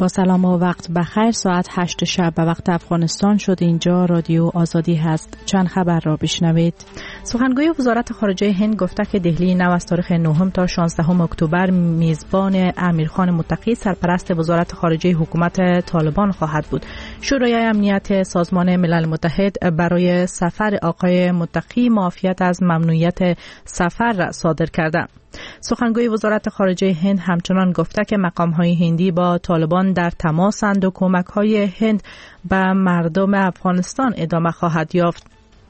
با سلام و وقت بخیر. ساعت 8 شب به وقت افغانستان شد. اینجا رادیو آزادی هست. چند خبر را بشنوید. سخنگوی وزارت خارجه هند گفته که دهلی نو از تاریخ 9 تا 16 اکتبر میزبان امیرخان متقی سرپرست وزارت خارجه حکومت طالبان خواهد بود. شورای امنیت سازمان ملل متحد برای سفر آقای متقی معافیت از ممنوعیت سفر را صادر کرده. سخنگوی وزارت خارجه هند همچنان گفته که مقام‌های هندی با طالبان در تماسند و کمک‌های هند به مردم افغانستان ادامه خواهد یافت.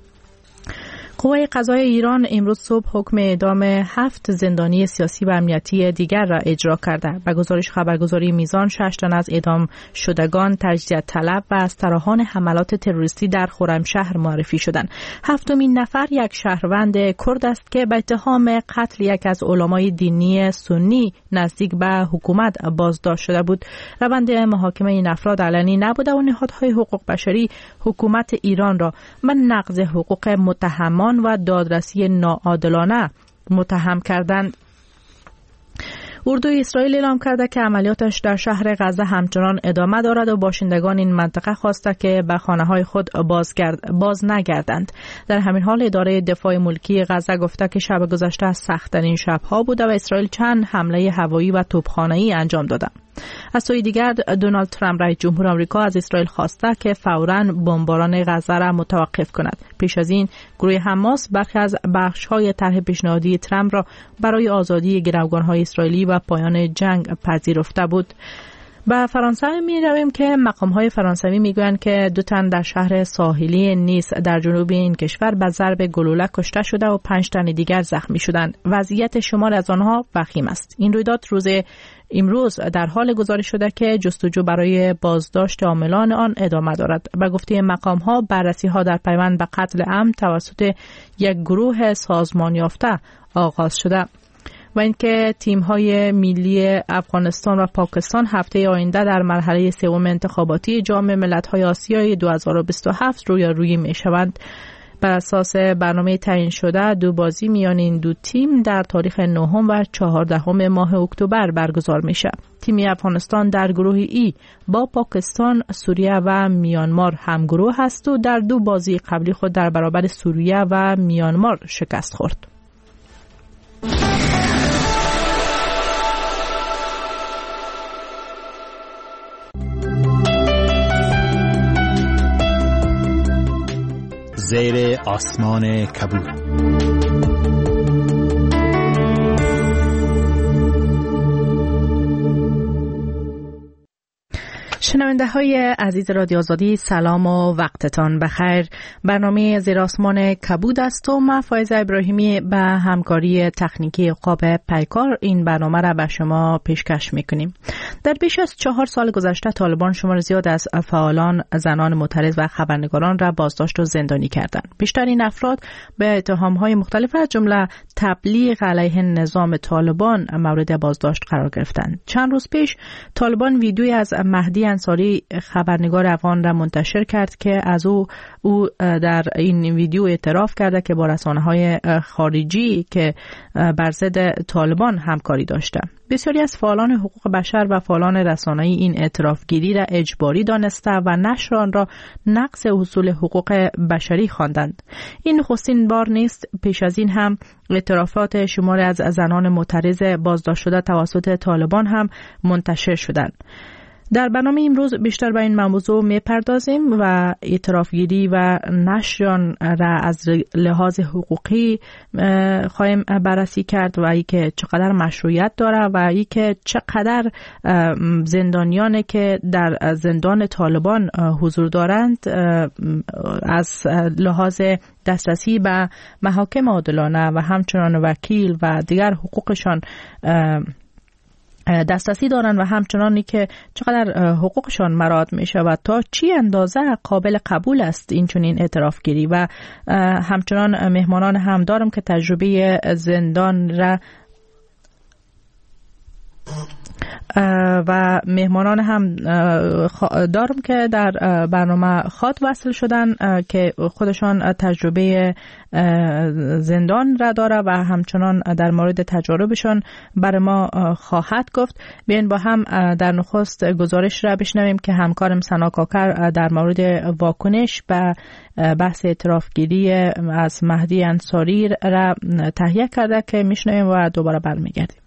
قوای قضایی ایران امروز صبح حکم اعدام 7 زندانی سیاسی و امنیتی دیگر را اجرا کرده. به گزارش خبرگزاری میزان 6 تن از اعدام شدگان تجدید طلب و از طراحان حملات تروریستی در خرمشهر معرفی شدند. هفتمین نفر یک شهروند کرد است که به اتهام قتل یک از علمای دینی سنی نزدیک به حکومت بازداشت شده بود. روند محاکمه این افراد علنی نبوده و نهادهای حقوق بشری حکومت ایران را به نقض حقوق متهمان و دادرسی ناعادلانه متهم کردند. اردوی اسرائیل اعلام کرده که عملیاتش در شهر غزه همچنان ادامه دارد و باشندگان این منطقه خواسته که به خانه‌های خود باز نگردند. در همین حال اداره دفاع ملکی غزه گفته که شب گذشته از سخت‌ترین شب‌ها بوده و اسرائیل چند حمله هوایی و توپخانه‌ای انجام داده. از سوی دیگر دونالد ترامپ رئیس جمهور آمریکا از اسرائیل خواسته که فوراً بمباران غزه را متوقف کند. پیش از این گروه حماس برخی از بخش‌های طرح پیشنهادی ترامپ را برای آزادی گروگان‌های اسرائیلی و پایان جنگ پذیرفته بود. به فرانسه می رویم که مقام‌های فرانسوی میگویند که 2 تن در شهر ساحلی نیس در جنوب این کشور به ضرب گلوله کشته شده و 5 تن دیگر زخمی شدند. وضعیت شمار از آنها وخیم است. این رویداد روز امروز در حال گزارش شده که جستجو برای بازداشت عاملان آن ادامه دارد. به گفته مقام‌ها بررسی‌ها در پیوند به قتل عمد توسط یک گروه سازمان یافته آغاز شده. و اینکه تیم‌های ملی افغانستان و پاکستان هفته آینده در مرحله سوم انتخاباتی جام ملت‌های آسیای 2027 رویارویی می‌شوند. بر اساس برنامه تعیین شده 2 بازی میان این 2 تیم در تاریخ 9 و 14 ماه اکتبر برگزار میشه. تیم افغانستان در گروه ای با پاکستان، سوریه و میانمار همگروه است و در 2 بازی قبلی خود در برابر سوریه و میانمار شکست خورد. زیر آسمان کبود. شنونده های عزیز رادیو آزادی، سلام و وقتتان بخیر. برنامه زیر آسمان کبود است و من فایزه ابراهیمی به همکاری تکنیکی عقاب پیکار این برنامه را به شما پیشکش میکنیم. در بیش از 4 سال گذشته طالبان شمار زیاد از فعالان، زنان معترض و خبرنگاران را بازداشت و زندانی کردند. بیشتر این افراد به اتهام‌های مختلف از جمله تبلیغ علیه نظام طالبان مورد بازداشت قرار گرفتند. چند روز پیش طالبان ویدیویی از مهدی انصاری خبرنگار افغان را منتشر کرد که از او در این ویدیو اعتراف کرده که با رسانه‌های خارجی که بر ضد طالبان همکاری داشته. بسیاری از فعالان حقوق بشر و فعالان رسانه‌ای این اعترافگیری را اجباری دانسته و نشر آن را نقض اصول حقوق بشری خواندند. این نخستین بار نیست. پیش از این هم اعترافات شماری از زنان معترض بازداشت شده توسط طالبان هم منتشر شدند. در برنامه امروز بیشتر به این موضوع میپردازیم و اعترافگیری و نشر آن را از لحاظ حقوقی خواهیم بررسی کرد و اینکه چقدر مشروعیت داره و اینکه چقدر زندانیانی که در زندان طالبان حضور دارند از لحاظ دسترسی به محاکم عادلانه و همچنان وکیل و دیگر حقوقشان دسترسی دارند و همچنانی که چقدر حقوقشان مراعات می شود، تا چی اندازه قابل قبول است این چنین اعترافگیری. و همچنان مهمانان هم دارم که تجربه زندان را و مهمانان هم دارم که در برنامه خط وصل شدن که خودشان تجربه زندان را داره و همچنان در مورد تجاربشان برای ما خواهد گفت. بیاین با هم در نخست گزارش را بشنویم که همکارم سنا کاکر در مورد واکنش به بحث اعترافگیری از مهدی انصاری را تهیه کرده که میشنویم و دوباره برمیگردیم.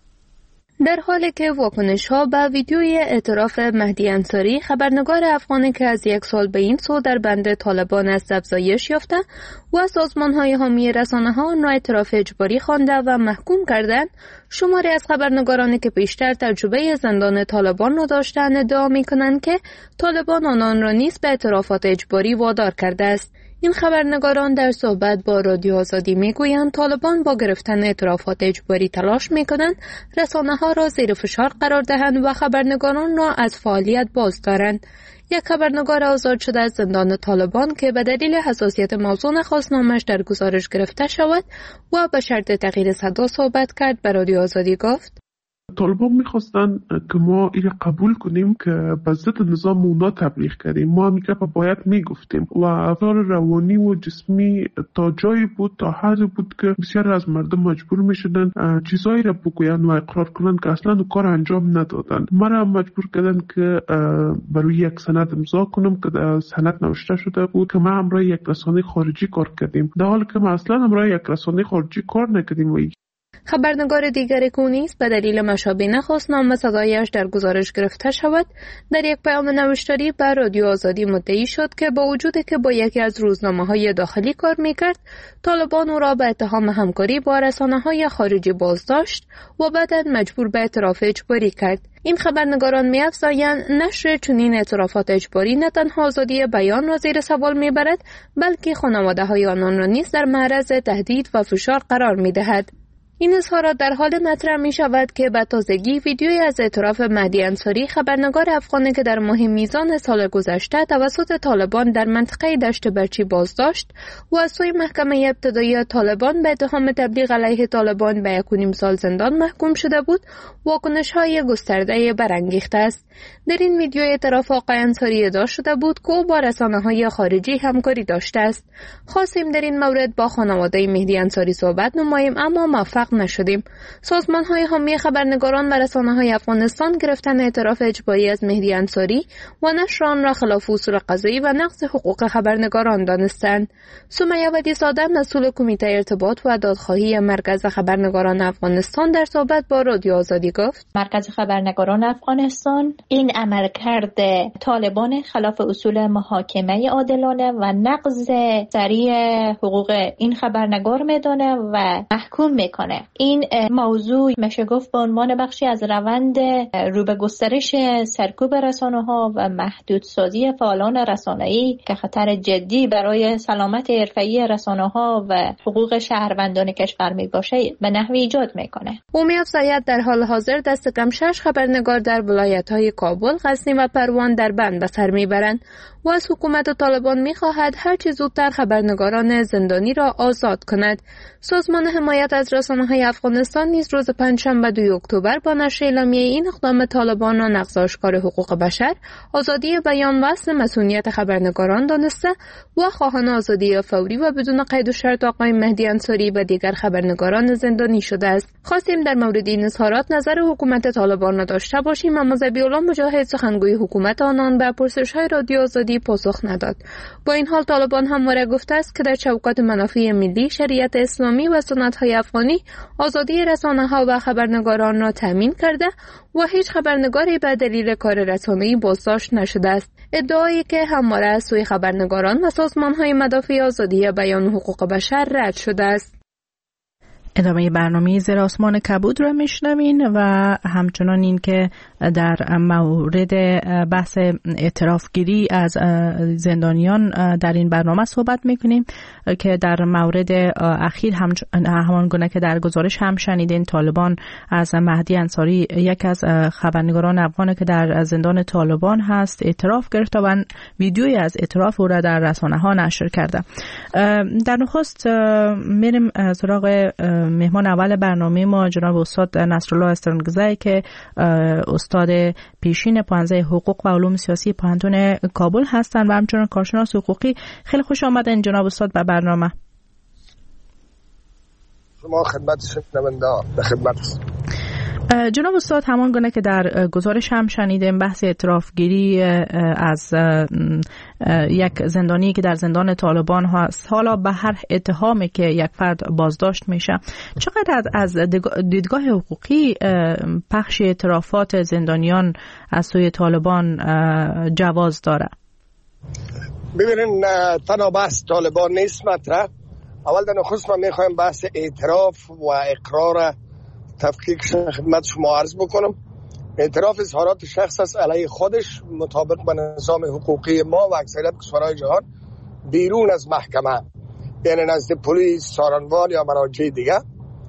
در حالی که واکنش‌ها به ویدیوی اعتراف مهدی انصاری، خبرنگار افغانی که از 1 سال به این سو در بند طالبان است افزایش یافته و سازمان‌های حامی رسانه‌ها آن را اعتراف اجباری خوانده و محکوم کردند، شماری از خبرنگارانی که پیشتر تجربه زندان طالبان را داشتند ادعا می‌کنند که طالبان آنان را نیز به اعترافات اجباری وادار کرده است. این خبرنگاران در صحبت با رادیو آزادی میگویند طالبان با گرفتن اعترافات اجباری تلاش میکنند رسانه‌ها را زیر فشار قرار دهند و خبرنگاران را از فعالیت باز دارند. یک خبرنگار آزاد شده از زندان طالبان که به دلیل حساسیت موضوع نخواست نامش در گزارش گرفته شود و به شرط تغییر صدا صحبت کرد به رادیو آزادی گفت: طالبان میخواستن که ما این قبول کنیم که به ضد نظام اونا تبلیغ کردیم. ما همیشه باید میگفتیم و افکار روانی و جسمی تا جایی بود، تا حدی بود که بسیار از مردم مجبور میشدن چیزایی را بگوین و اقرار کنن که اصلا کار انجام ندادن. ما را مجبور کردن که برای یک سند امضا کنم که سند نوشته شده بود که ما همراه یک رسانه خارجی کار کردیم، در حالی که ما اصلا همراه یک رسانه خارجی کار نکردیم. خبرنگار دیگری که نیز به دلیل مشابه نخواست نام صدایش در گزارش گرفته شود، در یک پیام نوشتاری به رادیو آزادی مدعی شد که با وجودی که با یکی از روزنامه‌های داخلی کار می‌کرد، طالبان او را به اتهام همکاری با رسانه‌های خارجی بازداشت و بعداً مجبور به اعتراف اجباری کرد. این خبرنگاران می‌افزایند نشر چنین اعترافات اجباری نه تنها آزادی بیان را زیر سوال می‌برد، بلکه خانواده‌های آنان را نیز در معرض تهدید و فشار قرار می‌دهد. این اظهارات در حال مطرح می شود که به تازگی ویدیویی از اعتراف مهدی انصاری، خبرنگار افغانی که در ماه میزان سال گذشته توسط طالبان در منطقه دشت برچی بازداشت و از سوی محکمه ابتدایی طالبان به اتهام تبلیغ علیه طالبان به 1.5 سال زندان محکوم شده بود، واکنش‌های گسترده برانگیخته است. در این ویدیو اعتراف آقای انصاری ادعا شده بود که او با رسانه‌های خارجی همکاری داشته است. خواستیم در این مورد با خانواده مهدی انصاری صحبت نماییم، اما موفق نشدیم. سازمان‌های حامی خبرنگاران و رسانه‌های افغانستان گرفتن اعتراف اجباری از مهدی انصاری و نشر آن را خلاف اصول قضایی و نقض حقوق خبرنگاران دانستند. سمیه ودی‌زاده، مسئول کمیته ارتباط و دادخواهی مرکز خبرنگاران افغانستان، در صحبت با رادیو آزادی گفت: مرکز خبرنگاران افغانستان این عملکرد طالبان خلاف اصول محاکمه عادلانه و نقض سریع حقوق این خبرنگار میدونه و محکوم میکنه. این موضوع میشه گفت به عنوان بخشی از روند رو به گسترش سرکوب رسانه‌ها و محدودسازی فعالان رسانه‌ای که خطر جدی برای سلامت حرفه‌ای رسانه‌ها و حقوق شهروندان کشور میباشه به نحوی ایجاد میکنه. او می‌افزاید در حال حاضر دست کم 6 خبرنگار در ولایت‌های کابل، غزنی و پروان در بند به سر میبرند و از حکومت طالبان می‌خواهد هر چه زودتر خبرنگاران زندانی را آزاد کند. سازمان حمایت از رسانه‌های افغانستان نیز روز پنجشنبه 2 اکتبر با نشر اعلامیه این اقدام طالبان را نقض آشکار حقوق بشر، آزادی بیان و اصل مسئولیت خبرنگاران دانسته و خواهان آزادی فوری و بدون قید و شرط آقای مهدی انصاری و دیگر خبرنگاران زندانی شده است. خواستیم در مورد این اظهارات نظر حکومت طالبان را داشته باشیم، اما ذبیح‌الله مجاهد، سخنگوی حکومت آنان، به پرسش‌های رادیو آزادی پاسخ نداد. با این حال طالبان همواره گفته است که در چوکات منافع ملی، شریعت اسلامی و سنت‌های افغانی آزادی رسانه‌ها و خبرنگاران را تامین کرده و هیچ خبرنگاری به دلیل کار رسانه‌ای بازداشت نشده است. ادعایی که همواره از سوی خبرنگاران و سازمان‌های مدافع آزادی بیان و حقوق بشر رد شده است. ادامه برنامه زیر آسمان کبود را میشنوین و همچنان این که در مورد بحث اعترافگیری از زندانیان در این برنامه صحبت میکنیم که در مورد اخیر همان گونه که در گزارش هم شنیدین، طالبان از مهدی انصاری، یک از خبرنگاران افغان که در زندان طالبان هست، اعتراف گرفته و ویدیویی از اعتراف او را در رسانه ها نشر کرده. در نخست میریم سراغ مهمان اول برنامه ما جناب استاد نصرالله استرنگزی که استاد پیشین پانزه حقوق و علوم سیاسی پوهنتون کابل هستند و همچنین کارشناس حقوقی. خیلی خوش آمدین جناب استاد به برنامه. شما خدمت شنونده به خدمت. جناب استاد، همان گونه که در گزارش هم شنیدیم بحث اعترافگیری از یک زندانی که در زندان طالبان هست، حالا به هر اتهامی که یک فرد بازداشت میشه، چقدر از دیدگاه حقوقی پخش اعترافات زندانیان از سوی طالبان جواز داره؟ ببینین، تنها بحث طالبان نیست مطرح. اول در نخست من میخوایم بحث اعتراف و اقرار تفکیک خدمت شما عرض بکنم. اعتراف اظهارات شخص است علیه خودش مطابق با نظام حقوقی ما و اکثریت کشورهای جهان بیرون از محکمه، یعنی نزد پلیس، سارنوال یا مراجع دیگه،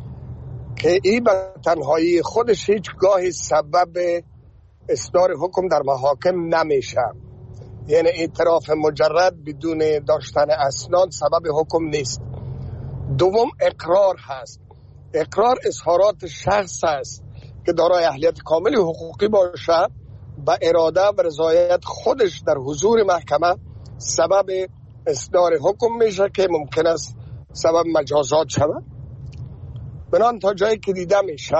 که این به تنهایی خودش هیچگاه سبب اصدار حکم در محاکم نمیشه. یعنی اعتراف مجرد بدون داشتن اسناد سبب حکم نیست. دوم اقرار هست. اقرار اظهارات شخص است که دارای اهلیت کامل حقوقی باشه، با اراده و رضایت خودش در حضور محکمه سبب اصدار حکم میشه که ممکن است سبب مجازات شود. بنان تا جایی که دیده میشه،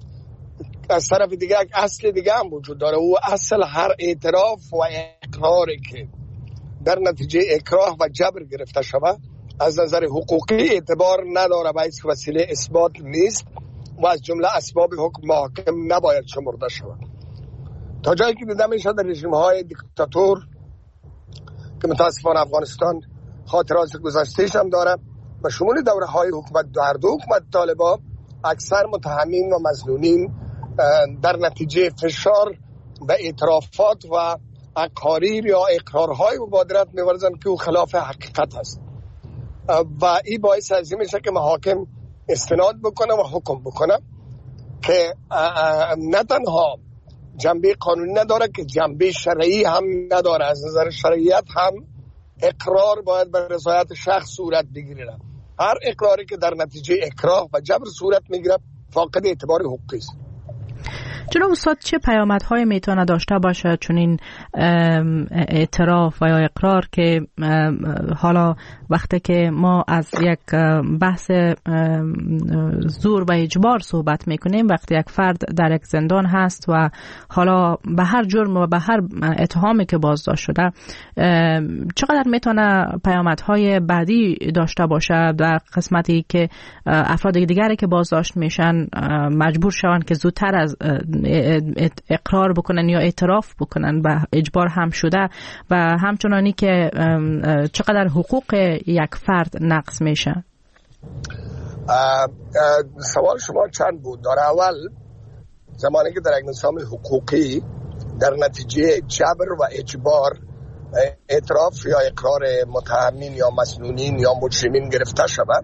از طرف دیگه یک اصل دیگه هم وجود داره. او اصل هر اعتراف و اقراری که در نتیجه اکراه و جبر گرفته شود از نظر حقوقی اعتبار نداره و هیچ وسیله اثبات نیست و از جمله اسباب حکم محاکم نباید شمرده شود. تا جایی که دیده میشه در رژیم‌های دیکتاتور که متاسفانه افغانستان خاطرات گذشته‌اش هم داره و شمول دوره‌های حکومت در دو حکومت طالبان، اکثر متهمین و مظنونین در نتیجه فشار و اعترافات و اقاریر یا اقرارهای مبادرت می‌ورزند که او خلاف حقیقت است و این باعث از این میشه که محاکم استناد بکنه و حکم بکنه که نه تنها جنبه قانونی نداره که جنبه شرعی هم نداره. از نظر شرعیت هم اقرار باید به رضایت شخص صورت بگیره. هر اقراری که در نتیجه اکراه و جبر صورت میگیره فاقد اعتبار حقوقی است. جناب استاد، چه پیامدهای میتونه داشته باشه چون این اعتراف و یا اقرار که حالا وقتی که ما از یک بحث زور و اجبار صحبت میکنیم، وقتی یک فرد در یک زندان هست و حالا به هر جرم و به هر اتهامی که بازداشت شده، چقدر میتونه پیامدهای بعدی داشته باشه در قسمتی که افراد دیگری که بازداشت میشن مجبور شوند که زودتر از اقرار بکنن یا اعتراف بکنن و اجبار هم شده، و همچنانی که چقدر حقوق یک فرد نقض میشه؟ سوال شما چند بود؟ در اول زمانی که در یک نظام حقوقی در نتیجه جبر و اجبار اعتراف یا اقرار متهمین یا مسنونین یا مجرمین گرفته شود،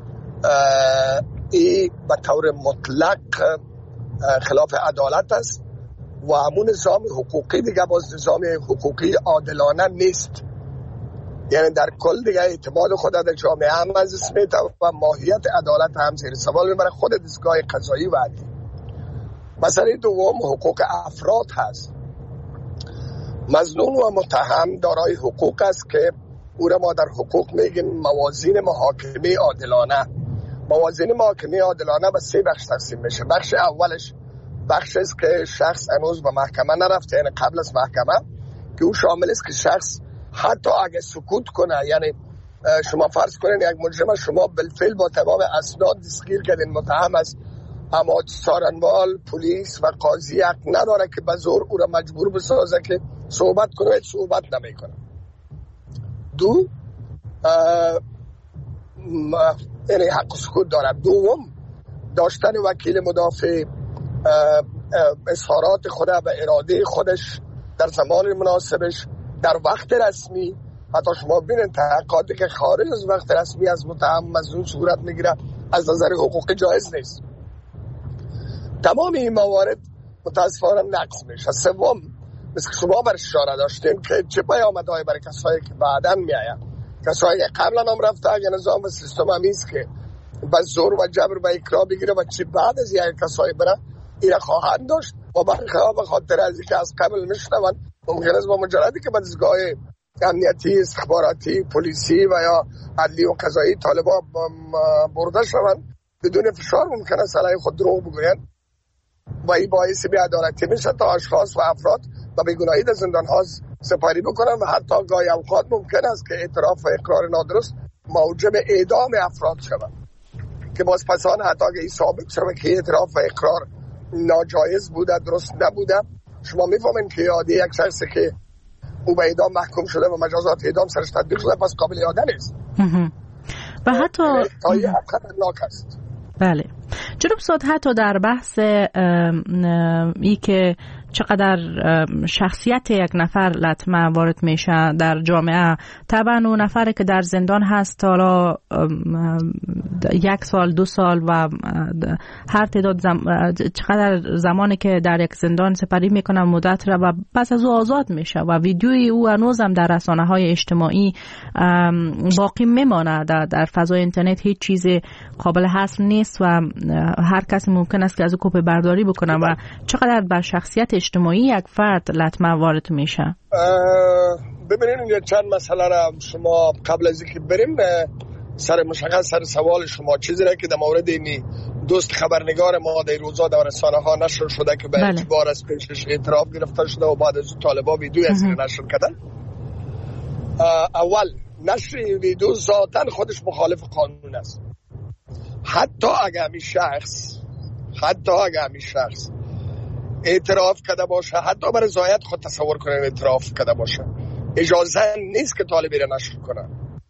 این به طور مطلق خلاف عدالت است و همون نظام حقوقی دیگه باز نظام حقوقی عادلانه نیست. یعنی در کل دیگه اعتماد خود در جامعه هم از اسم و ماهیت عدالت هم زیر سوال میبره خود دستگاه قضایی و عدلی. مسئله دوم حقوق افراد هست. مظنون و متهم دارای حقوق است که او را ما در حقوق میگیم موازین محاکمه عادلانه. موازین محاکمه عادلانه به 3 بخش تقسیم میشه. بخش اولش بخش است که شخص هنوز به محکمه نرفته، یعنی قبل از محکمه، که او شامل است که شخص حتی اگه سکوت کنه، یعنی شما فرض کنین یک مجرم شما بالفعل با تمام اسناد دستگیر کردین، متهم است، اما سارنوال، پلیس و قاضی حق نداره که به زور او را مجبور بسازه که صحبت کنه، هیچ صحبت نمیکنه. دو، یعنی حق سکوت داره. دوم، داشتن وکیل مدافع، اظهارات خود و اراده خودش در زمان مناسبش در وقت رسمی. حتی شما ببینید تحقیقاتی که خارج از وقت رسمی از متهم مظنون صورت میگیره از نظر حقوقی جایز نیست. تمام این موارد متاسفانه نقض میشه. سوم، مثل که شما بر اشاره داشتیم که چه پیامدهایی برای کسایی که بعداً میآید، کسایی که قبلا هم رفته، اگه نظام و سیستم همیست که و زور و جبر و اکراه بگیره و چی بعد از یک کسایی بره اینا خواهند داشت و برخواه به خاطر از اینکه از قبل میشنون ممکن است با مجردی که دستگاه امنیتی، استخباراتی، پلیسی و یا عدلی و قضایی طالبان برده شوند بدون فشار ممکن است علیه خود دروغ بگویند و این باعث بی‌عدالتی میشه تا اشخاص و افراد و بیگناهی در زندان ها سپاری بکنن و حتی گاهی اوقات ممکن است که اعتراف و اقرار نادرست موجب اعدام افراد شود که باز پسان حتی اگه این ثابت شود که اعتراف و اقرار ناجایز بوده، درست نبوده، شما میفهمین که یادی یک شخصی که او به اعدام محکوم شده و مجازات اعدام سرش تطبیق شده پس قابل اعاده نیست و حتی تایی خطرناک است. بله جناب سعد، حتی در بحث ای که چقدر شخصیت یک نفر لطمه وارد میشه در جامعه، طبعا اون نفری که در زندان هست حالا 1 سال 2 سال و هر تعداد چقدر زمانی که در یک زندان سپری میکنه مدت را و پس از او آزاد میشه و ویدیوی او هنوزم در رسانه های اجتماعی باقی میمانه. در فضای اینترنت هیچ چیزی قابل حصر نیست و هر کسی ممکن است که از او کپی برداری بکنه و چقدر بر شخصیت اجتماعی یک فرد لطمه وارد میشه. ببینید چند مسئله را شما قبل از اینکه بریم سر مشخص سر سوال شما چیزی را که در مورد این دوست خبرنگار ما در روزا در رسانه ها نشر شده که به اعتبار از پیشش اعتراف گرفته شده و بعد از طالبان ویدیو از نشر کردن. اول نشر ویدیو ذاتاً خودش مخالف قانون است. حتی اگر همین شخص اعتراف کرده باشه، حتی برای رضایت خود تصور کنن اعتراف کرده باشه، اجازه نیست که طالبی را نشر کنن.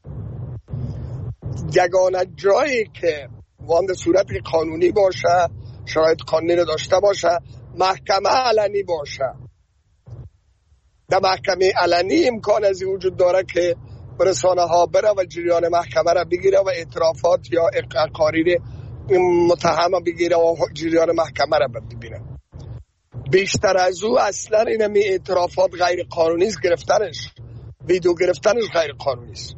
یگانه جایی که وان صورت قانونی باشه، شرایط قانونی را داشته باشه، محکمه علنی باشه. در محکمه علنی امکان از وجود داره که رسانه ها بره و جریان محکمه را بگیره و اعترافات یا اقراری متهم بگیره و جریان محکمه را ببینه. بیشتر از او اصلا اینمی اعترافات غیر قانونی است، گرفتنش ویدیو گرفتنش غیر قانونی است.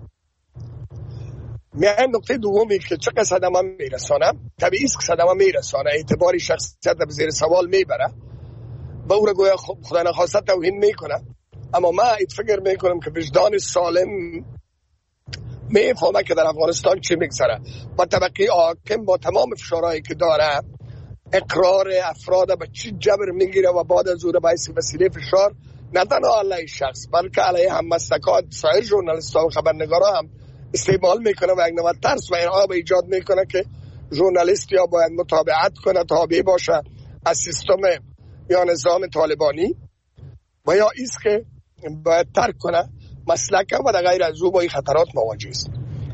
میایم نقطه دومی که چقدر صدمه میرسانه، طبیعی است که صدمه میرسانه، اعتباری شخصیت به زیر سوال میبره، به او را گویا خدا نخواسته توهین میکنه. اما من فکر میکنم که وجدان سالم میفهمه که در افغانستان چی میگذره و طبقه حاکم با تمام فشارهایی که داره اقرار افراد به چی جبر میگیره و بعد از او را باعث وسیله فشار نه تنها علیه شخص بلکه علیه هممسلکان سایر ژورنالیست‌ها و خبرنگارا هم استعمال میکنه و یک نوع ترس و انعاب ایجاد میکنه که ژورنالیست یا باید متابعت کنه، تابع باشه از سیستم یا نظام طالبانی و یا ایست که باید ترک کنه مسلک و در غیر از او با این خطرات مواجه است.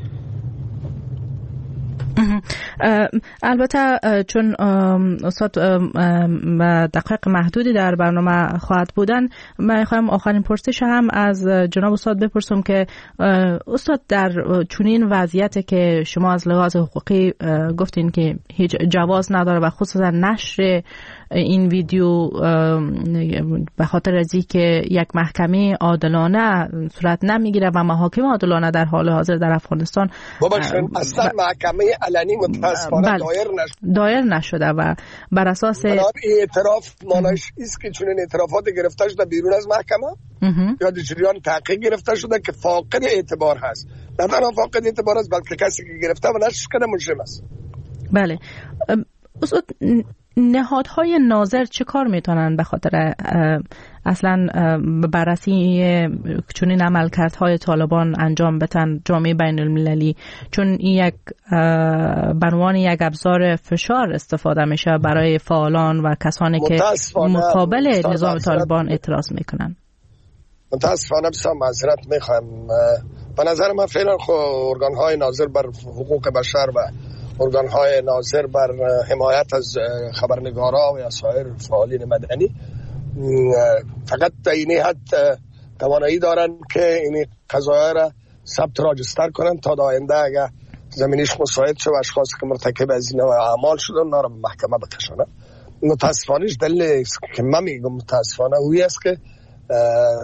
البته چون استاد دقایق محدودی در برنامه خواهد بودن، من میخوایم آخرین پرسش هم از جناب استاد بپرسم که استاد در چنین وضعیتی که شما از لحاظ حقوقی گفتین که هیچ جواز نداره و خصوصا نشر این ویدیو به خاطر از اینکه یک محکمه عادلانه صورت نمیگیره و محاکم عادلانه در حال حاضر در افغانستان اصلا محکمه علنی متاسفانه دایر نشده و بر اساس اعتراف مانش است که چون اعترافات گرفته شده بیرون از محکمه یا در جریان تحقیق گرفته شده که فاقد اعتبار هست، نه تنها فاقد اعتبار است بلکه کسی که گرفته و نشر کرده مجرم است. بله استاد، نهادهای ناظر چه کار میتونن به خاطر اصلا بررسی چنین عملکردهای طالبان انجام بدن جامعه بین المللی، چون این یک بنوان یک ابزار فشار استفاده میشه برای فعالان و کسانی که مقابل نظام طالبان اعتراض میکنن؟ متاسفانه بسیار معذرت میخوام. به نظر من فعلا ارگانهای ناظر بر حقوق بشر و ارگانهای ناظر بر حمایت از خبرنگارا و یا سایر فعالین مدنی فقط در این حد توانایی دارن که این قضایا را ثبت راجستر کنن تا آینده اگر زمینش مساعد شد و اشخاصی که مرتکب از این اعمال شدن اونا را به محکمه بکشونن. متاسفانهش دلیل که من میگم متاسفانه اویی است که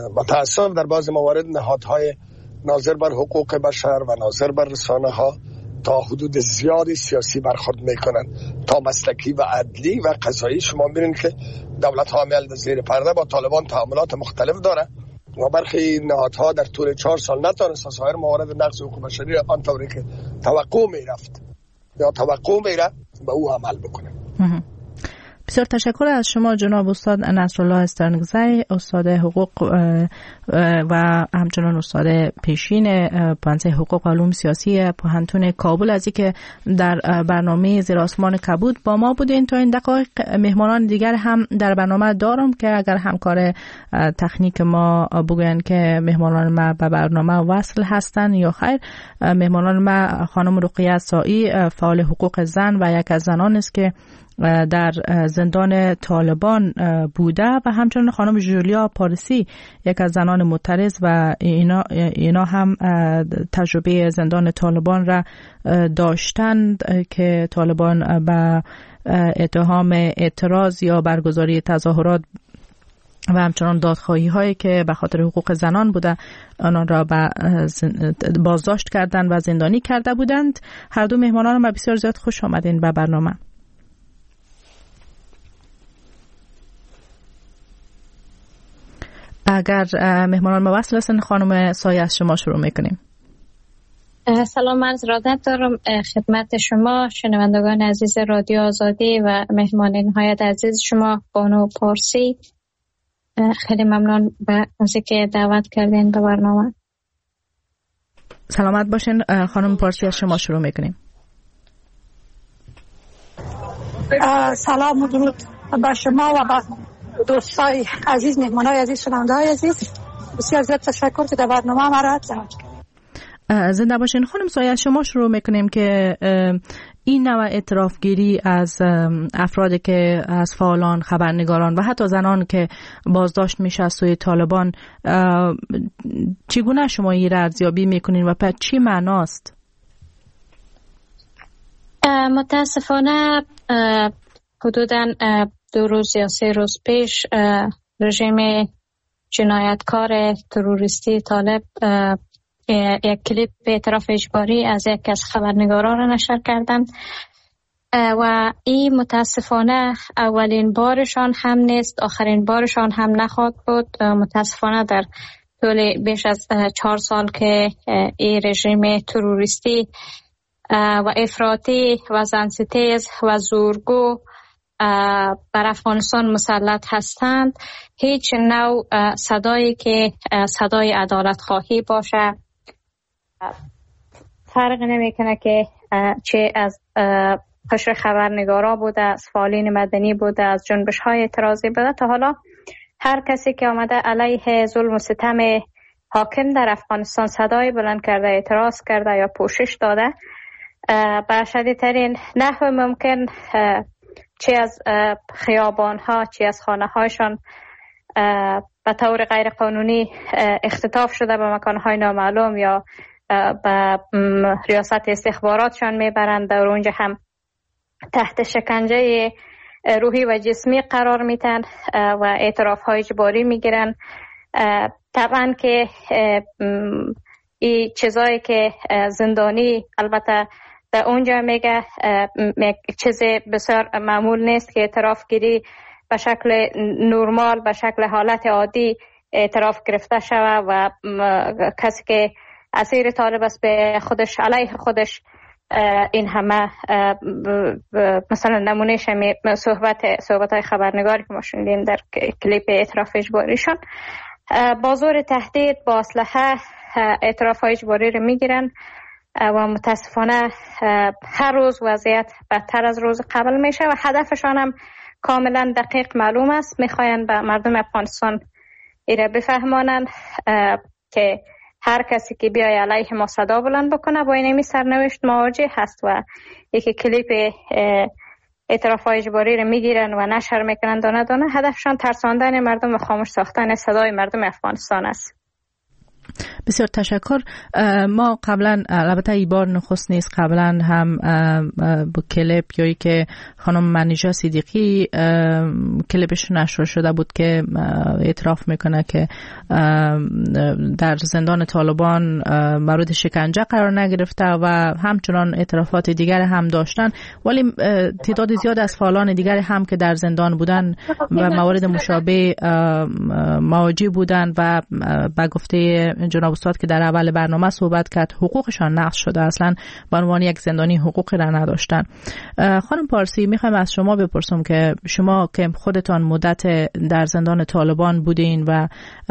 متاسف در بعض موارد نهادهای ناظر بر حقوق بشر و ناظر بر رسانه ها تا حدود زیادی سیاسی برخورد میکنن تا مسلکی و عدلی و قضایی. شما میبینید که دولت حامی زیر پرده با طالبان تعاملات مختلف داره و برخی نهادها در طول 4 سال نتونست ظاهر موارد نقض حقوق بشری آنطوری که توقع میرفت یا توقع میره به او عمل بکنه. بسیار تشکر از شما جناب استاد نصرالله استرنگزی، استاد حقوق و همچنان استاد پیشین پانزه حقوق و علوم سیاسی پوهنتون کابل، از اینکه در برنامه زیر آسمان کبود با ما بودین. تا این دقایق مهمانان دیگر هم در برنامه دارم که اگر همکار تکنیک ما بگوین که مهمانان ما به برنامه وصل هستن یا خیر. مهمانان ما خانم رقیه سایی، فعال حقوق زن و یک از زنان است که در زندان طالبان بوده، و همچنین خانم جولیا پارسی، یک از زنان معترض و اینا هم تجربه زندان طالبان را داشتند که طالبان به اتهام اعتراض یا برگزاری تظاهرات و همچنان دادخواهی هایی که به خاطر حقوق زنان بوده آنان را بازداشت کردند و زندانی کرده بودند. هر دو مهمانان ما بسیار زیاد خوش آمدین به برنامه. اگر مهمانان ما وصل هستن، خانم سایه از شما شروع میکنیم. سلام، عرض ارادت دارم خدمت شما شنوندگان عزیز رادیو آزادی و مهمانین های عزیز شما بانو پارسی. خیلی ممنون از اینکه دعوت کردین به برنامه. سلامت باشین. خانم پارسی از شما شروع میکنیم. سلام و درود با شما و با دوستای عزیز، مهمانای عزیز، شنونده‌های عزیز. بسیار زیاد تشکر که در برنامه ما را دعوت کردید. زنده باشین. خانم سایه از شما شروع میکنیم که این نوع اعترافگیری از افرادی که از فعالان، خبرنگاران و حتی زنان که بازداشت میشه از سوی طالبان، چگونه شما این را ارزیابی میکنین و پر چی معناست؟ متاسفانه حدوداً 2 روز یا 3 روز پیش رژیم جنایتکار تروریستی طالب یک کلیپ اعتراف اجباری از یک از خبرنگاران را نشر کردند و این متاسفانه اولین بارشان هم نیست، آخرین بارشان هم نخواهد بود. متاسفانه در طول بیش از 4 سال که این رژیم تروریستی و افراطی و زنستیز و زورگو بر افغانستان مسلط هستند، هیچ نوع صدایی که صدای عدالت خواهی باشه، فرق نمیکنه که چه از قشر خبرنگارا بوده، از فعالین مدنی بوده، از جنبش های اعتراضی بوده، تا حالا هر کسی که آمده علیه ظلم و ستم حاکم در افغانستان صدای بلند کرده، اعتراض کرده یا پوشش داده، به شدیدترین نحو ممکن چه از خیابان ها چه از خانه هایشان به طور غیر قانونی اختطاف شده به مکان های نامعلوم یا به ریاست استخباراتشان میبرند و اونجا هم تحت شکنجه روحی و جسمی قرار میتن و اعتراف های اجباری میگیرن. طبعا که این چیزایی که زندانی البته در اونجا میگه چیز بسیار معمول نیست که اعتراف گیری به شکل نرمال، به شکل حالت عادی اعتراف گرفته شود و کسی که اسیر طالب است به خودش علیه خودش این همه مثلا نمونهش صحبت های خبرنگاری که ما شنیدیم در کلیپ اعتراف اجباریشان، با زور تهدید با اسلحه اعتراف های اجباری رو میگیرن و متاسفانه هر روز وضعیت بدتر از روز قبل میشه و هدفشان هم کاملا دقیق معلوم است. میخواین به مردم افغانستان ایره بفهمانند که هر کسی که بیای علیه ما صدا بلند بکنه با اینمی سرنوشت مواجه هست و یکی کلیپ اعتراف های اجباری رو میگیرن و نشر میکنن دانه دانه. هدفشان ترساندن مردم و خاموش ساختن صدای مردم افغانستان است. بسیار تشکر. ما قبلا، البته این بار نخست نیست، قبلا هم با کلیپ یایی که خانم منیژه صدیقی کلیپش نشر شده بود که اعتراف میکنه که در زندان طالبان مورد شکنجه قرار نگرفته و همچنان اعترافات دیگر هم داشتن، ولی تعداد زیاد از فعالان دیگر هم که در زندان بودن و موارد مشابه مواجه بودن و با گفته جناب استاد که در اول برنامه صحبت کرد حقوقشان نقض شده، اصلا به عنوان یک زندانی حقوقی را نداشتن. خانم پارسی، میخوایم از شما بپرسم که شما که خودتان مدت در زندان طالبان بودین و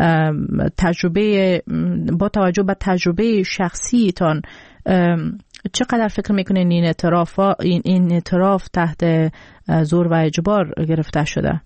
با توجه به تجربه شخصیتان چقدر فکر میکنین این اعتراف تحت زور و اجبار گرفته شده؟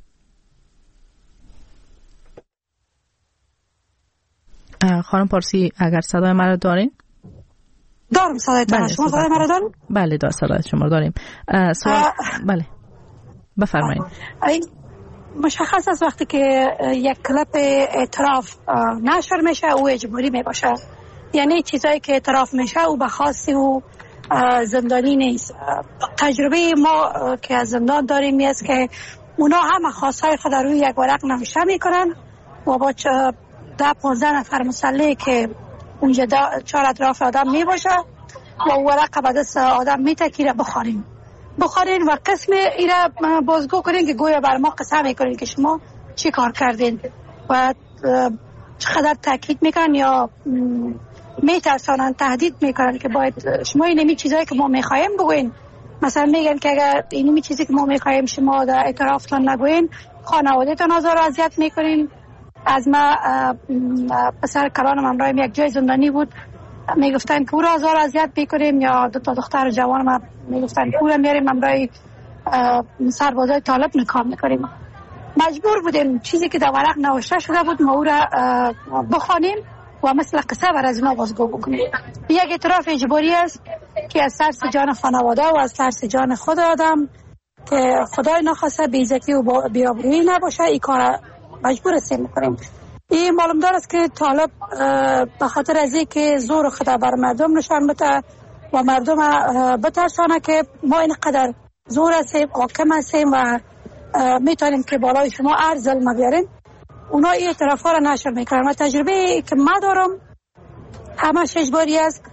خانم پارسی، اگر صدای مرا دارین؟ دارم صدای شما. صدای مرا دارین؟ بله، صدای شما داریم. بله بفرمایید. مشخص است وقتی که یک کلیپ اعتراف نشر میشه او اجباری میباشه، یعنی چیزایی که اعتراف میشه او به خاصی و زندانی نیست. تجربه ما که از زندان داریم است که اونا هم خواستهای خود روی یک ورق نوشته میکنن و با 10-15 نفر مسلح که اونجا 4 اطراف آدم میباشه و ورق به دست آدم میتکیره بخورین و قسم ایره بازگو کنین که گویا بر ما قسم میکنین که شما چی کار کردین و چقدر تاکید میکنن یا میترسانن، تهدید میکنن که باید شما اینمی چیزایی که ما میخوایم بگوین. مثلا میگن که اگر اینمی چیزی که ما میخوایم شما در اعترافتان نگوین خانوادهتان آزار و اذیت میکنین. از ما پسر کلانم همراهیم یک جای زندانی بود، میگفتن که او را آزار و اذیت میکنیم، یا 2 دختر جوان ما میگفتن که او را میاریم همراه سربازای طالب نکام میکنیم. مجبور بودیم چیزی که در ورق نوشته شده بود ما او را بخوانیم و مثل قصه بر از اینا بازگو بکنیم. یک اعتراف اجباری است که از ترس جان خانواده و از ترس جان خود آدم که خدای نخواسته بی‌عزتی و بی‌آبرویی نباشه این کار مجبور هستیم میکنیم. این معلوم دار است که طالب به خاطر از این که زور خود بر مردم نشان بده و مردم بترسانه که ما اینقدر زور هستیم، حاکم هستیم و میتونیم که بالای شما هر ظلم بیاریم، اونا این اعتراف ها را نشر میکنن. و تجربه که ما دارم همش اجباری است.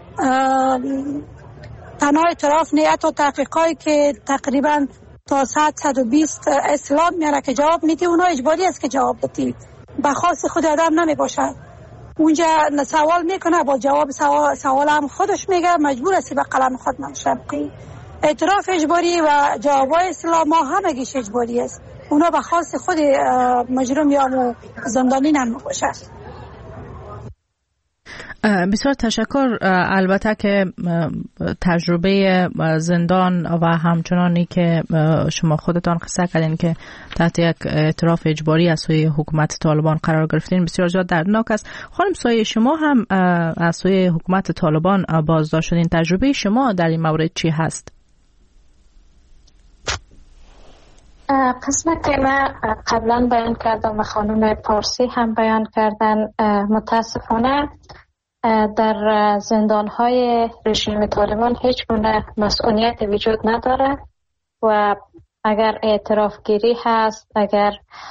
تنها اعتراف نیت و تحقیقایی که تقریبا تا 120 اسلام میاره که جواب میدی، اونا اجباری است که جواب بدی، به خاص خود آدم نمی باشه. اونجا سوال میکنه با جواب سوال هم خودش میگه، مجبور هستی به قلم خود نشر کنی. اعتراف اجباری و جوابای اسلام ها همگیش اجباری است، اونا به خاص خود مجرم یا زندانی نمی باشه. بسیار تشکر. البته که تجربه زندان و همچنانی که شما خودتان قصه کردین که تحت یک اعتراف اجباری از سوی حکومت طالبان قرار گرفتین بسیار زیاد دردناک است. خانم سایه، شما هم از سوی حکومت طالبان بازداشت شدین، تجربه شما در این مورد چی هست؟ قسمت که من قبلا بیان کردم و خانم پارسی هم بیان کردن، متاسفانه در زندان‌های رژیم طالبان هیچ گونه مسئولیت وجود نداره و اگر اعتراف گیری هست، اگر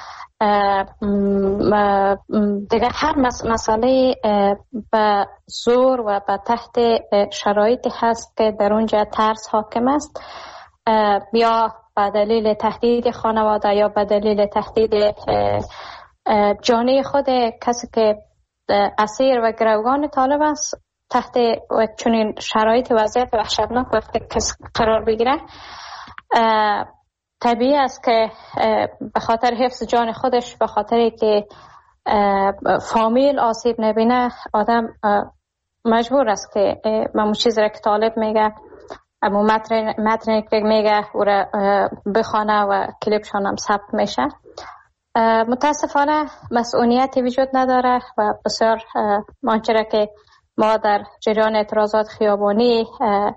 دیگر هر مسئله به زور و به تحت شرایطی هست که در اونجا ترس حاکم است، یا به دلیل تهدید خانواده یا به دلیل تهدید جانی خود کسی که اسیر و گروگان طالب است، تحت چنین شرایط وضعیت وحشتناک وقتی قرار بگیره، طبیعی است که به خاطر حفظ جان خودش، به خاطری که فامیل آسیب نبینه، آدم مجبور است که همون چیزی را که طالب میگه، همون متنی که میگه او را بخوانه و کلیپشان هم ثبت میشه. متاسفانه مسئولیتی وجود نداره و بسیار آنچه که ما در جریان اعتراضات خیابانی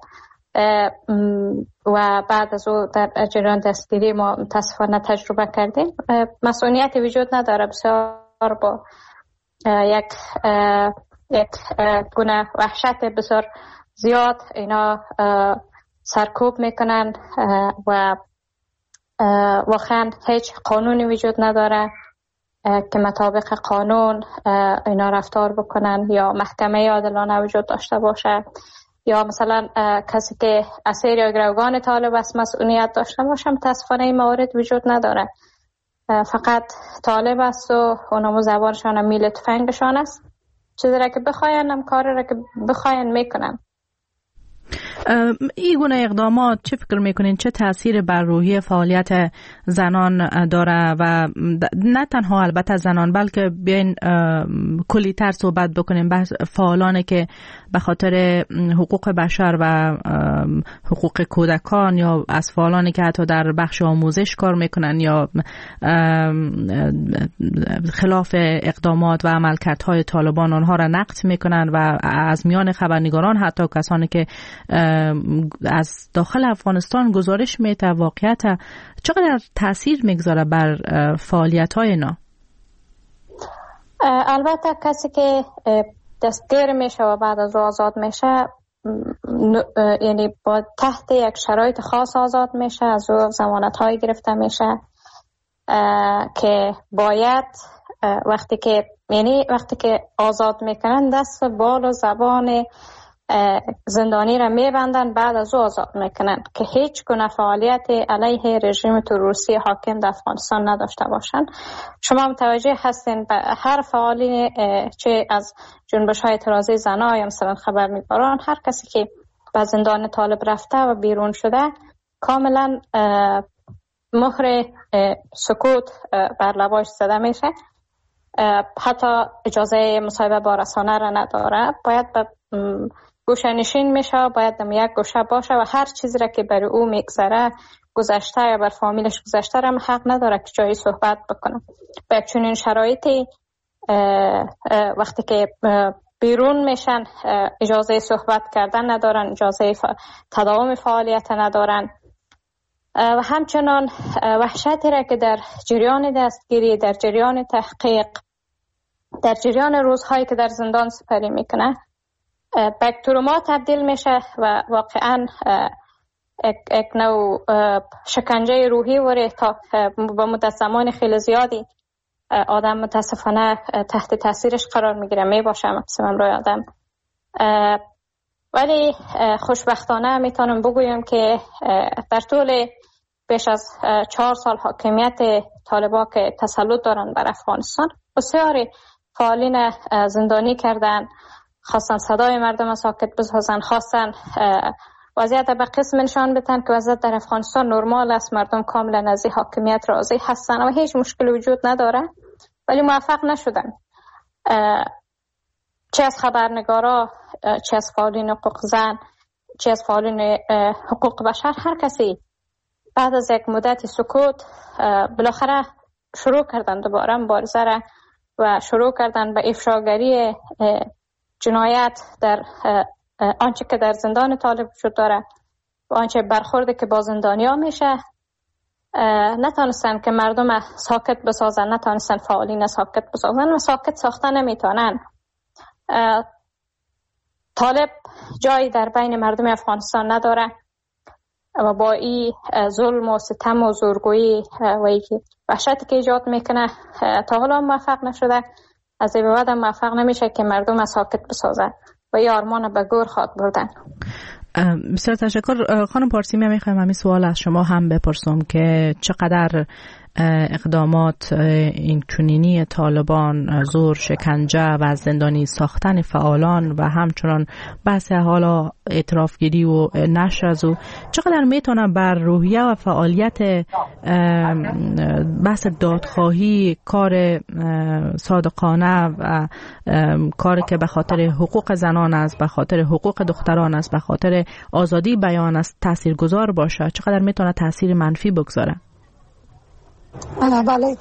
و بعد از او در جریان دستگیری ما متاسفانه تجربه کردیم، مسئولیتی وجود نداره. بسیار با یک یک گونه وحشت بسیار زیاد اینا سرکوب میکنن و واقعا هیچ قانونی وجود نداره که مطابق قانون اینا رفتار بکنن یا محکمه عادلانه وجود داشته باشه یا مثلا کسی که اسیر یا گروگان طالب است مسئولیت داشته باشه. متاسفانه این موارد وجود نداره. فقط طالب است و اونمو زبانشان میل تفنگشان است. چیزی را که بخواین هم کاری را که بخواین میکنن. این گونه اقدامات چه فکر میکنین چه تأثیر بر روحی فعالیت زنان داره و نه تنها البته زنان بلکه بیاین کلی تر صحبت بکنیم بحث فعالانی که به خاطر حقوق بشر و حقوق کودکان یا از فعالانی که حتی در بخش آموزش کار میکنن یا خلاف اقدامات و عملکردهای طالبان آنها را نقد میکنن و از میان خبرنگاران حتی کسانی که از داخل افغانستان گزارش میده واقعیت چقدر تاثیر میگذاره بر فعالیت‌های اینا؟ البته کسی که دستگیر میشه و بعد از آزاد میشه یعنی با تحت یک شرایط خاص آزاد میشه، از او ضمانت‌های گرفته میشه که باید وقتی که آزاد میکنن دست بال و زبان زندانی را میبندن، بعد از او آزاد میکنن که هیچ گونه فعالیت علیه رژیم تروریستی حاکم در افغانستان نداشته باشن. شما متوجه هستین به هر فعالی چه از جنبش های اعتراضی زنان یا مثلا خبرنگاران، هر کسی که به زندان طالب رفته و بیرون شده کاملا مهر سکوت بر لباش زده میشه، حتی اجازه مصاحبه با رسانه را نداره، باید به گوشه نشین میشه، باید در یک گوشه باشه و هر چیزی را که بر او میگذره گذشته یا بر فامیلش گذشته را حق نداره که جایی صحبت بکنه. به چنین شرایطی وقتی که بیرون میشن اجازه صحبت کردن ندارن، اجازه تداوم فعالیت ندارن و همچنان وحشتی را که در جریان دستگیری، در جریان تحقیق، در جریان روزهایی که در زندان سپری میکنه به تروما تبدیل میشه و واقعا یک نوع شکنجه روحی وره تا با مدت زمان خیلی زیادی آدم متاسفانه تحت تاثیرش قرار میگیره، میباشه مکسیمم روی آدم. ولی خوشبختانه میتونم بگویم که در طول بیش از 4 سال حاکمیت طالبا که تسلط دارن بر افغانستان، بسیاری فعالین زندانی کردن، خواستن صدای مردم ساکت بسازن، خواستن وضعیت به قسم نشان بدن که وضعیت در افغانستان نرمال است، مردم کاملا از حاکمیت راضی هستن و هیچ مشکلی وجود نداره، ولی موفق نشدن. چه از خبرنگارا، چه از فعالین حقوق زن، چه از فعالین حقوق بشر، هر کسی بعد از یک مدت سکوت بالاخره شروع کردن دوباره مبارزه را و شروع کردن به افشاگری جنایت در آنچه که در زندان طالب وجود داره و آنچه برخورده که با زندانیا میشه. نتونستن که مردم ساکت بسازن، نتونستن فعالین ساکت بسازن و ساکت ساختن نمیتونن. طالب جایی در بین مردم افغانستان نداره و با این ظلم و ستم و زورگویی و وحشتی که ایجاد میکنه تا حالا موفق نشده، از این بعد موفق نمیشه که مردم ساکت بسازن و این آرمان به گور خواهد بردن. بسیار تشکر. خانم پارسی، میخوایم همین سوال از شما هم بپرسم که چقدر اقدامات این چنینی طالبان، زور، شکنجه و زندانی ساختن فعالان و همچنان بحث حالا اعترافگیری و نشر از او چقدر میتونه بر روحیه و فعالیت بحث دادخواهی، کار صادقانه و کاری که به خاطر حقوق زنان است، به خاطر حقوق دختران است، به خاطر آزادی بیان است تاثیرگذار باشه، چقدر میتونه تاثیر منفی بگذاره؟ بله،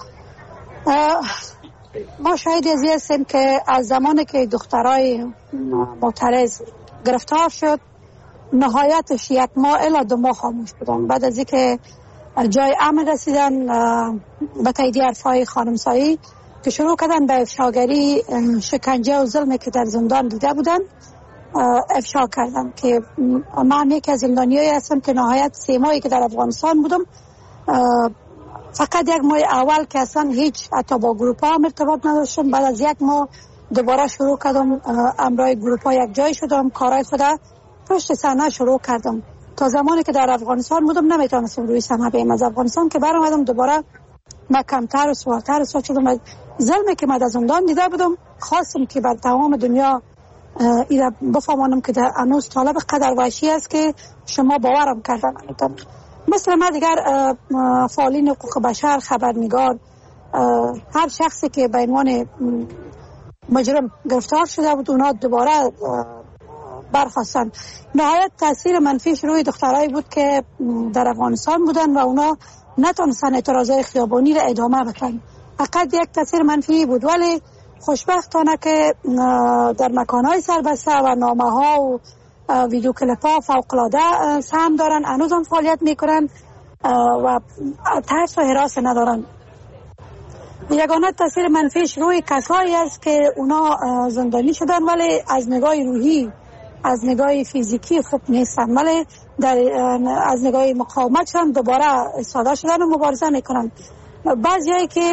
ما شاهد از هستیم که از زمانی که دخترای معترض گرفتار شد نهایتش 1 ماه الی 2 ماه خاموش بودن. بعد از اینکه جای امن رسیدن به تایید حرفای خانم سایی که شروع کردن به افشاگری شکنجه و ظلمی که در زندان دیده بودن افشا کردن. که من یکی از زندانیایی هستم که نهایت 3 ماهی که در افغانستان بودم، فقط 1 ماه اول که اصلا هیچ حتی با گروپ ها ارتباط نداشتم، بعد از 1 ماه دوباره شروع کردم امرای گروپ ها یک جای شدم، کارهای خود پشت صحنه شروع کردم. تا زمانی که در افغانستان بودم نمیتونستم روی صحنه بیام. از افغانستان که برآمدم دوباره من کمتر و سوالتر شدم. از ظلمی که من در زندان دیده بودم خواستم که بر تمام دنیا اینا بفهمانم که در هنوز طالب قدر وحشی است که شما باورم کردن. مثل ما دیگر فعالین حقوق بشر، خبرنگار، هر شخصی که به عنوان مجرم گرفتار شده بود اونا دوباره برخواستن. نهایت تاثیر منفیش روی دخترایی بود که در افغانستان بودن و اونا نتونستن اعتراضای خیابانی را ادامه بدن. فقط یک تاثیر منفی بود، ولی خوشبختانه که در مکانهای سربسته و نامه ها و ویدیو کلیپ ها فوق‌العاده سهم دارن، هنوز هم فعالیت میکنن و ترس و هراس ندارن. یگانه تاثیر منفیش روی کسایی است که اونا زندانی شدن ولی از نگاه روحی، از نگاه فیزیکی خوب نیستن، ولی از نگاه مقاومتشان دوباره استفاده شدن و مبارزه میکنن. بعضیایی که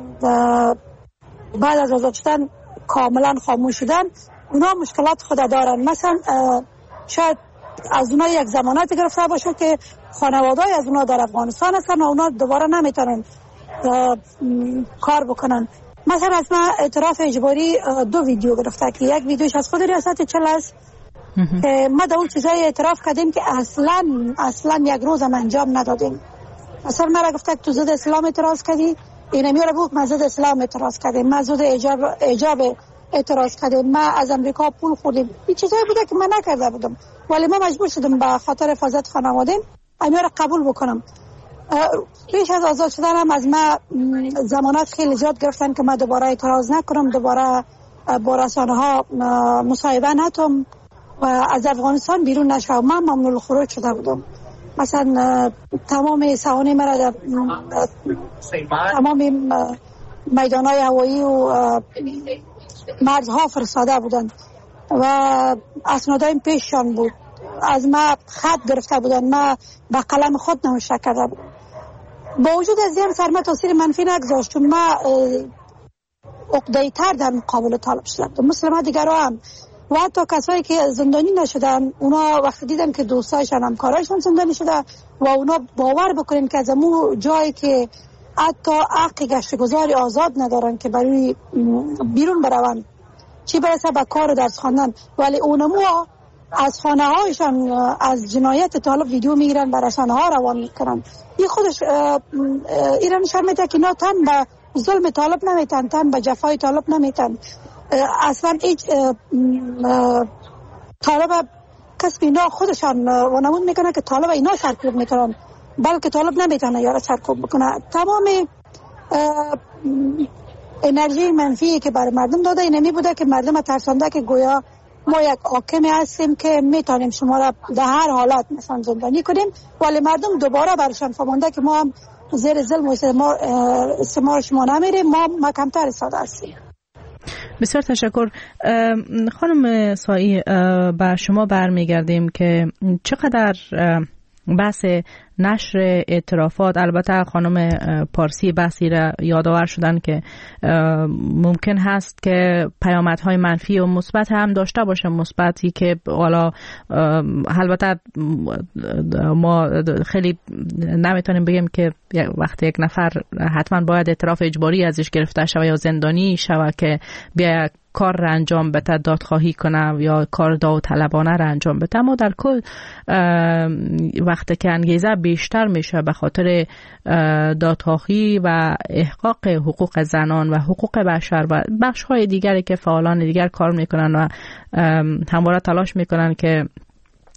بعد از آزاد شدن کاملا خاموش شدن اونا مشکلات خود دارن. مثلا شاید از اونا یک زماناتی گرفته باشه که خانواده‌ای از اونا در افغانستان هستن و اونا دوباره نمیتونن کار بکنن. مثلا از من اعتراف اجباری 2 ویدیو گرفته که یک ویدیوش از خود ریاست چل است که ما در اون چیزای اعتراف کردیم که اصلا یک روز هم انجام ندادیم. مثلا مرا گفته که تو ضد اسلام اعتراض کردی، اینه میاره بود من ضد اسلام اعتراض کردیم، من ضد ایجاب اعتراض کردیم، من از امریکا پول خوردیم. این چیزایی بوده که من نکرده بودم ولی ما مجبور شدم به خاطر حفاظت خانواده‌ام اینا رو قبول بکنم. پیش از آزاد شدنم از من زمانات خیلی زیاد گرفتن که من دوباره اعتراض نکنم، دوباره با رسانه ها مصاحبه نکنم و از افغانستان بیرون نشوم. من ممنوع الخروج شده بودم. مثلا تمام سوانح مرا در تمام میدانهای هوایی و مرزها فرستاده بودن و اسنادایم پیششان بود. از ما خط گرفته بودن، ما با قلم خود نوشته کرده بودم. با وجود از این سر ما تاثیر منفی نگذاشت چون ما عقده‌ای تر در مقابل طالب شدم. مثل ما دیگرها هم و حتی کسایی که زندانی نشدن اونا وقتی دیدن که دوستایشان همکارایشان زندانی شده و اونا باور بکنین که از امو جایی که حتی حق گشتگذاری آزاد ندارن که برای بیرون بروند چی برسه به کار و درس خواندن، ولی اونمو از خانه هایشان از جنایت طالب ویدیو میگیرن بر رسانه ها روان میکنن. این خودش ایران نشان میده که اینا تن به ظلم طالب نمیتن، تن به جفای طالب نمیتن. اصلا هیچ طالب کسب اینا خودشان وانمود میکنه که طالب اینا سرکوب میکنن، بلکه طالب نمیتونه یارا سرکوب بکنه. تمام انرژی منفی که برای مردم داده اینمی بوده که مردم ترسانده که گویا ما یک حاکمی هستیم که میتونیم شما را در هر حالت مثلا زندانی کنیم، ولی مردم دوباره برشان فهمونده که ما هم زیر ظلم و استعمار شما نمیریم، ما کمتر استفاده هستیم. بسیار تشکر. خانم سایی، به شما برمیگردیم که چقدر بحث نشر اعترافات، البته خانم پارسی بحثی را یادآور شدن که ممکن هست که پیامدهای منفی و مثبت هم داشته باشه. مثبتی که حالا البته ما خیلی نمیتونیم بگیم که وقتی یک نفر حتما باید اعتراف اجباری ازش گرفته شود یا زندانی شود که بیا کار را انجام بده، دادخواهی کنه یا کار داوطلبانه را انجام بده، اما در کل وقتی که انگیزه بیشتر میشه به خاطر دادخواهی و احقاق حقوق زنان و حقوق بشر و بخش‌های دیگری که فعالان دیگر کار میکنن و همواره تلاش میکنن که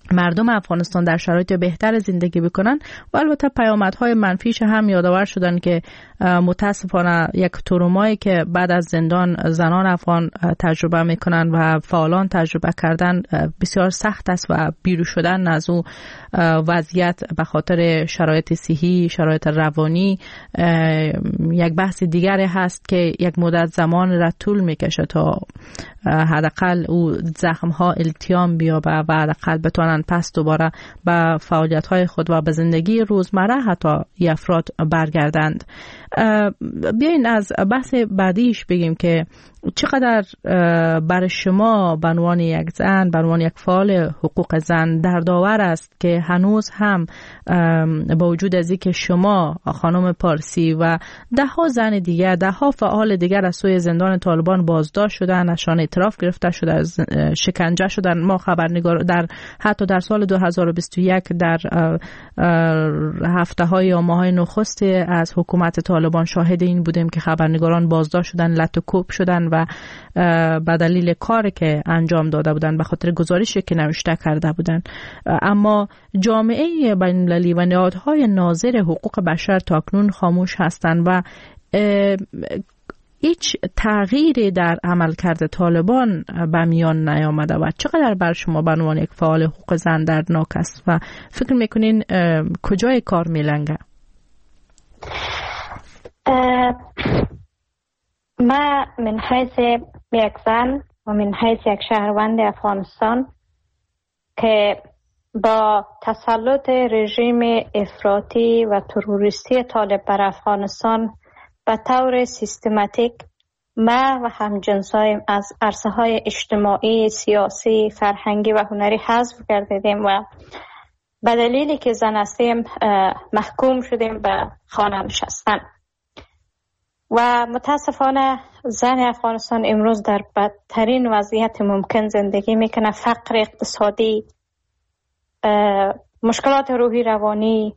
مردم افغانستان در شرایط بهتر زندگی بکنن و البته پیامدهای منفیش هم یادآور شدن که متاسفانه یک ترومایی که بعد از زندان زنان افغان تجربه میکنن و فعالان تجربه کردن بسیار سخت است و بیرون شدن از او وضعیت به خاطر شرایط صحی، شرایط روانی یک بحث دیگری هست که یک مدت زمان را طول میکشه تا حداقل او زخم ها التیام بیابه و حداقل بتونن پس دوباره به فعالیت های خود و به زندگی روزمره حتی افراد برگردند. بیاین از بحث بعدیش بگیم که چقدر برای شما به عنوان یک زن، به عنوان یک فعال حقوق زن دردآور است که هنوز هم با وجود از اینکه شما خانم پارسی و ده ها زن دیگر، ده ها فعال دیگر از سوی زندان طالبان بازداشت شدن، ازشان اعتراف گرفته شده، شکنجه شدن. ما خبرنگار حتی در سال 2021 در هفته های یا ماه های نخست از حکومت طالبان شاهد این بودیم که خبرنگاران بازداشت شدن، لط و کوب شدن و به دلیل کاری که انجام داده بودن، به خاطر گزارشی که نوشته کرده بودن. اما جامعه بین‌المللی و نهادهای ناظر حقوق بشر تاکنون خاموش هستند و هیچ تغییری در عملکرد طالبان به میان نیامده و چقدر بر شما به عنوان یک فعال حقوق زن دردناک است و فکر میکنین کجای کار میلنگه؟ ما من حیث یک زن و من حیث یک شهروند افغانستان که با تسلط رژیم افراطی و تروریستی طالب بر افغانستان به طور سیستماتیک ما و همجنسایم از عرصه‌های اجتماعی، سیاسی، فرهنگی و هنری حذف کردیم و به دلیلی که زن هستیم محکوم شدیم به خانه نشستن. و متاسفانه زن افغانستان امروز در بدترین وضعیت ممکن زندگی میکنه. فقر اقتصادی، مشکلات روحی روانی،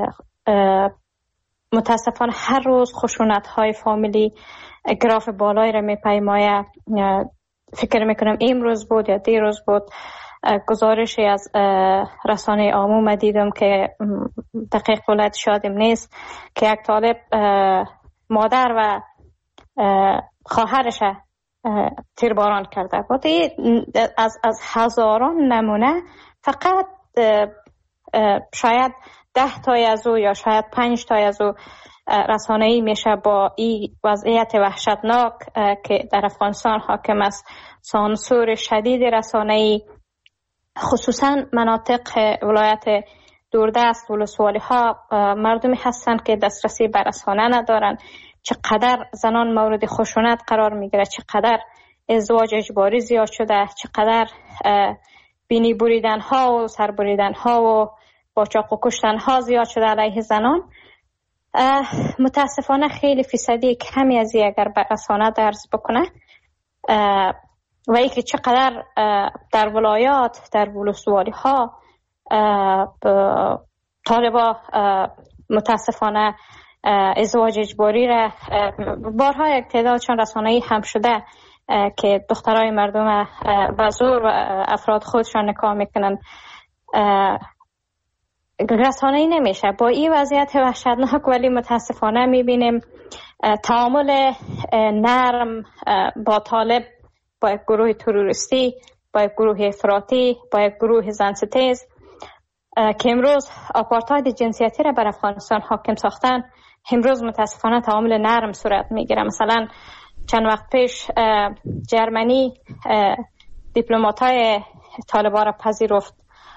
متاسفانه هر روز خشونت های فامیلی گراف بالایی را میپیمایه. فکر میکنم امروز بود یا دیروز بود گزارشی از رسانه عموم دیدم که دقیق ولایت شادم نیست که یک طالب مادر و خواهرش تیرباران کرده بود. از هزاران نمونه فقط شاید 10 تای از او یا شاید 5 تای از او رسانه‌ای میشه با این وضعیت وحشتناک که در افغانستان حاکم است، سانسور شدید رسانه‌ای، خصوصا مناطق ولایت دوردست ولسوالی ها مردمی هستند که دسترسی به رسانه ندارن. چقدر زنان مورد خشونت قرار میگیره، چقدر ازدواج اجباری زیاد شده، چقدر بینی بریدن ها و سر بریدن ها و با چاقو کشتن ها زیاد شده علیه زنان. متاسفانه خیلی فیصدی کمی از اگر به رسانه درز بکنه و ای که چقدر در ولایات، در ولسوالی ها طالبا متاسفانه ازدواج اجباری را بارها یک تعدادشان رسانه‌ای هم شده که دخترای مردم به زور و افراد خودشان نکاح میکنن. رسانه‌ای نمیشه با این وضعیت وحشتناک، ولی متاسفانه میبینیم تعامل نرم با طالب، با یک گروه تروریستی، با یک گروه افراطی، با یک گروه زنستیز که امروز آپارتاید جنسیتی را بر افغانستان حاکم ساختن، امروز متاسفانه تعامل نرم صورت میگیره. مثلا چند وقت پیش جرمنی دیپلمات‌های طالبان را پذیرفت.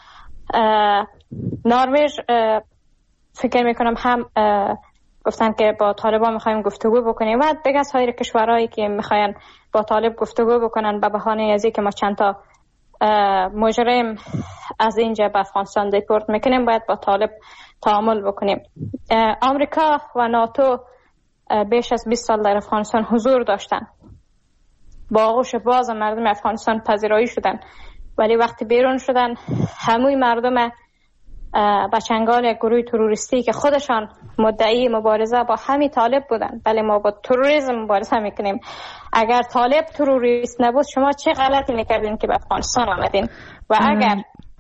نروژ فکر میکنم هم گفتن که با طالبان میخوایم گفتگو بکنیم و دیگه سایر کشورهایی که میخواین با طالب گفتگو بکنن به بهانه از اینکه ما چند تا مجرم از اینجا به افغانستان دیپورت میکنیم باید با طالب تعامل بکنیم. آمریکا و ناتو بیش از 20 سال در افغانستان حضور داشتن، با آغوش باز مردم افغانستان پذیرایی شدن، ولی وقتی بیرون شدن هموی مردم با چنگال یک گروه تروریستی که خودشان مدعی مبارزه با همین طالب بودن. بله ما با تروریسم مبارزه میکنیم. اگر طالب تروریست نبود شما چه غلطی میکردین که به افغانستان آمدین؟ و اگر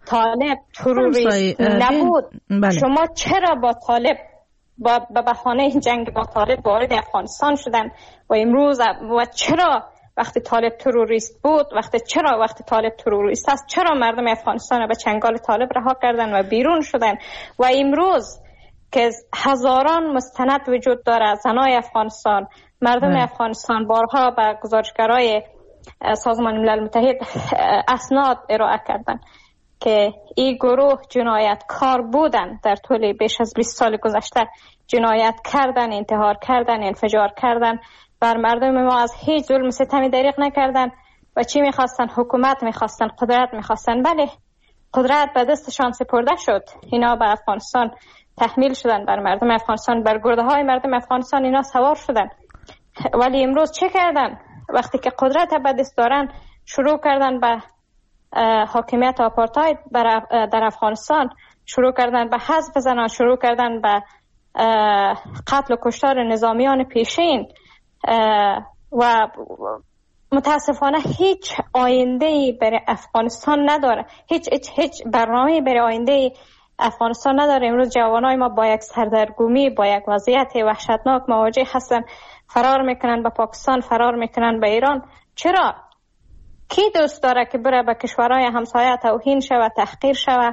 طالب تروریست نبود، شما چرا با طالب به بهانه جنگ با طالب وارد افغانستان شدن و امروز و چرا وقتی طالب تروریست بود، وقتی طالب تروریست است چرا مردم افغانستان به چنگال طالب رها کردن و بیرون شدن؟ و امروز که هزاران مستند وجود داره، زنای افغانستان، مردم افغانستان بارها به گزارشگرای سازمان ملل متحد اسناد ارائه کردن که این گروه جنایتکار بودن، در طول بیش از 20 سال گذشته جنایت کردن، انتحار کردن، انفجار کردن، بر مردم ما از هیچ ظلم ستمی دریغ نکردن. و چی میخواستن؟ حکومت میخواستن، قدرت میخواستن. بله، قدرت به دستشان سپرده شد، اینا به افغانستان تحمیل شدن، بر مردم افغانستان، بر گرده های مردم افغانستان اینا سوار شدن. ولی امروز چه کردن؟ وقتی که قدرت به دست دارن شروع کردن به حاکمیت آپارتاید در افغانستان، شروع کردن به حذف زنان، شروع کردن به قتل و کشتار نظامیان پیشین و متاسفانه هیچ آینده‌ای برای افغانستان نداره، هیچ برنامه‌ای برای آینده افغانستان نداره. امروز جوانای ما با یک سردرگمی، با یک وضعیت وحشتناک مواجه هستن، فرار میکنن به پاکستان، فرار میکنن به ایران. چرا؟ کی دوست داره که بره به کشورهای همسایه توهین شود، تحقیر شود،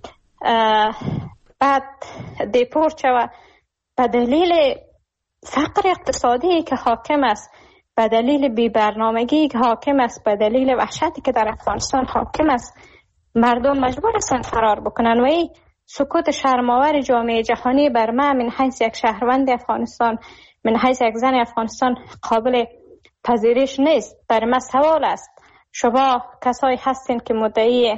بعد دیپورت شود؟ به دلیل فقر اقتصادی که حاکم است، به دلیل بی‌برنامگی که حاکم است، به دلیل وحشتی که در افغانستان حاکم است، مردم مجبور هستند فرار بکنن. و این سکوت شرم‌آور جامعه جهانی بر من حیث یک شهروند افغانستان، من حیث یک زن افغانستان قابل پذیرش نیست. برای من سوال است، شما کسایی هستین که مدعی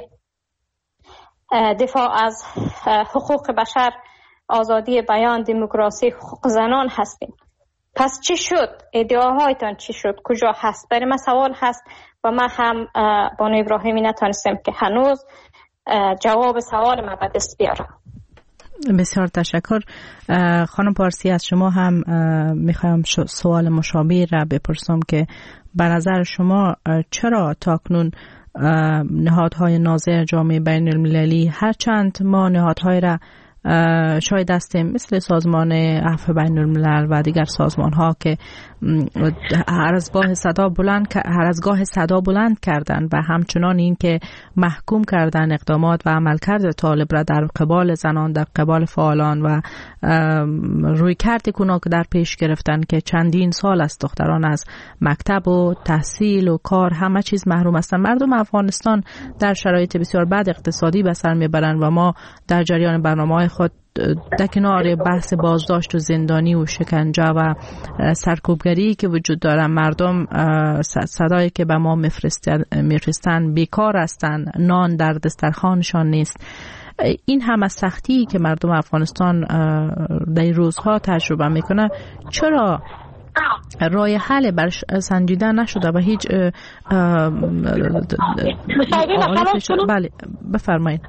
دفاع از حقوق بشر، آزادی بیان، دموکراسی، حقوق زنان هستین، پس چی شد؟ ادعاهایتان چی شد؟ کجا هست؟ برای من سوال هست و من هم بانو ابراهیمی نتانستم که هنوز جواب سوال من به دست بیارم. بسیار تشکر. خانم پارسی، از شما هم میخوایم سوال مشابه را بپرسم که به نظر شما چرا تاکنون نهادهای ناظر جامعه بین المللی، هرچند ما نهادهای را شاید هستیم مثل سازمان عفو بین الملل و دیگر سازمان ها که هر از گاه صدا بلند کردن و همچنان این که محکوم کردن اقدامات و عملکرد طالب را در قبال زنان، در قبال فعالان و روی کرد کنار که در پیش گرفتن که چندین سال است دختران از مکتب و تحصیل و کار همه چیز محروم هستند. مردم افغانستان در شرایط بسیار بد اقتصادی به سر میبرند و ما در جریان برنامه‌های خود در کنار بحث بازداشت و زندانی و شکنجه و سرکوبگری که وجود داره، مردم صدایی که به ما میفرستن بیکار هستند، نان در دسترخوانشان نیست. این هم از سختی که مردم افغانستان در این روزها تجربه میکنه، چرا راه حل برش سنجیده نشده و هیچ بله بفرمایید.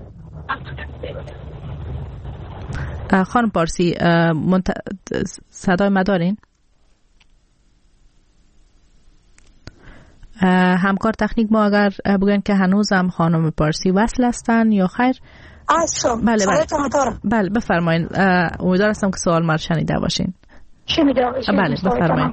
خانم پارسی صدای ما دارین؟ همکار تکنیک ما اگر بگن که هنوز هم خانم پارسی وصل هستن یا خیر؟ بله بله بفرمایید. امیدوار هستم که سوال ما شنیده باشین. بله بفرمایید.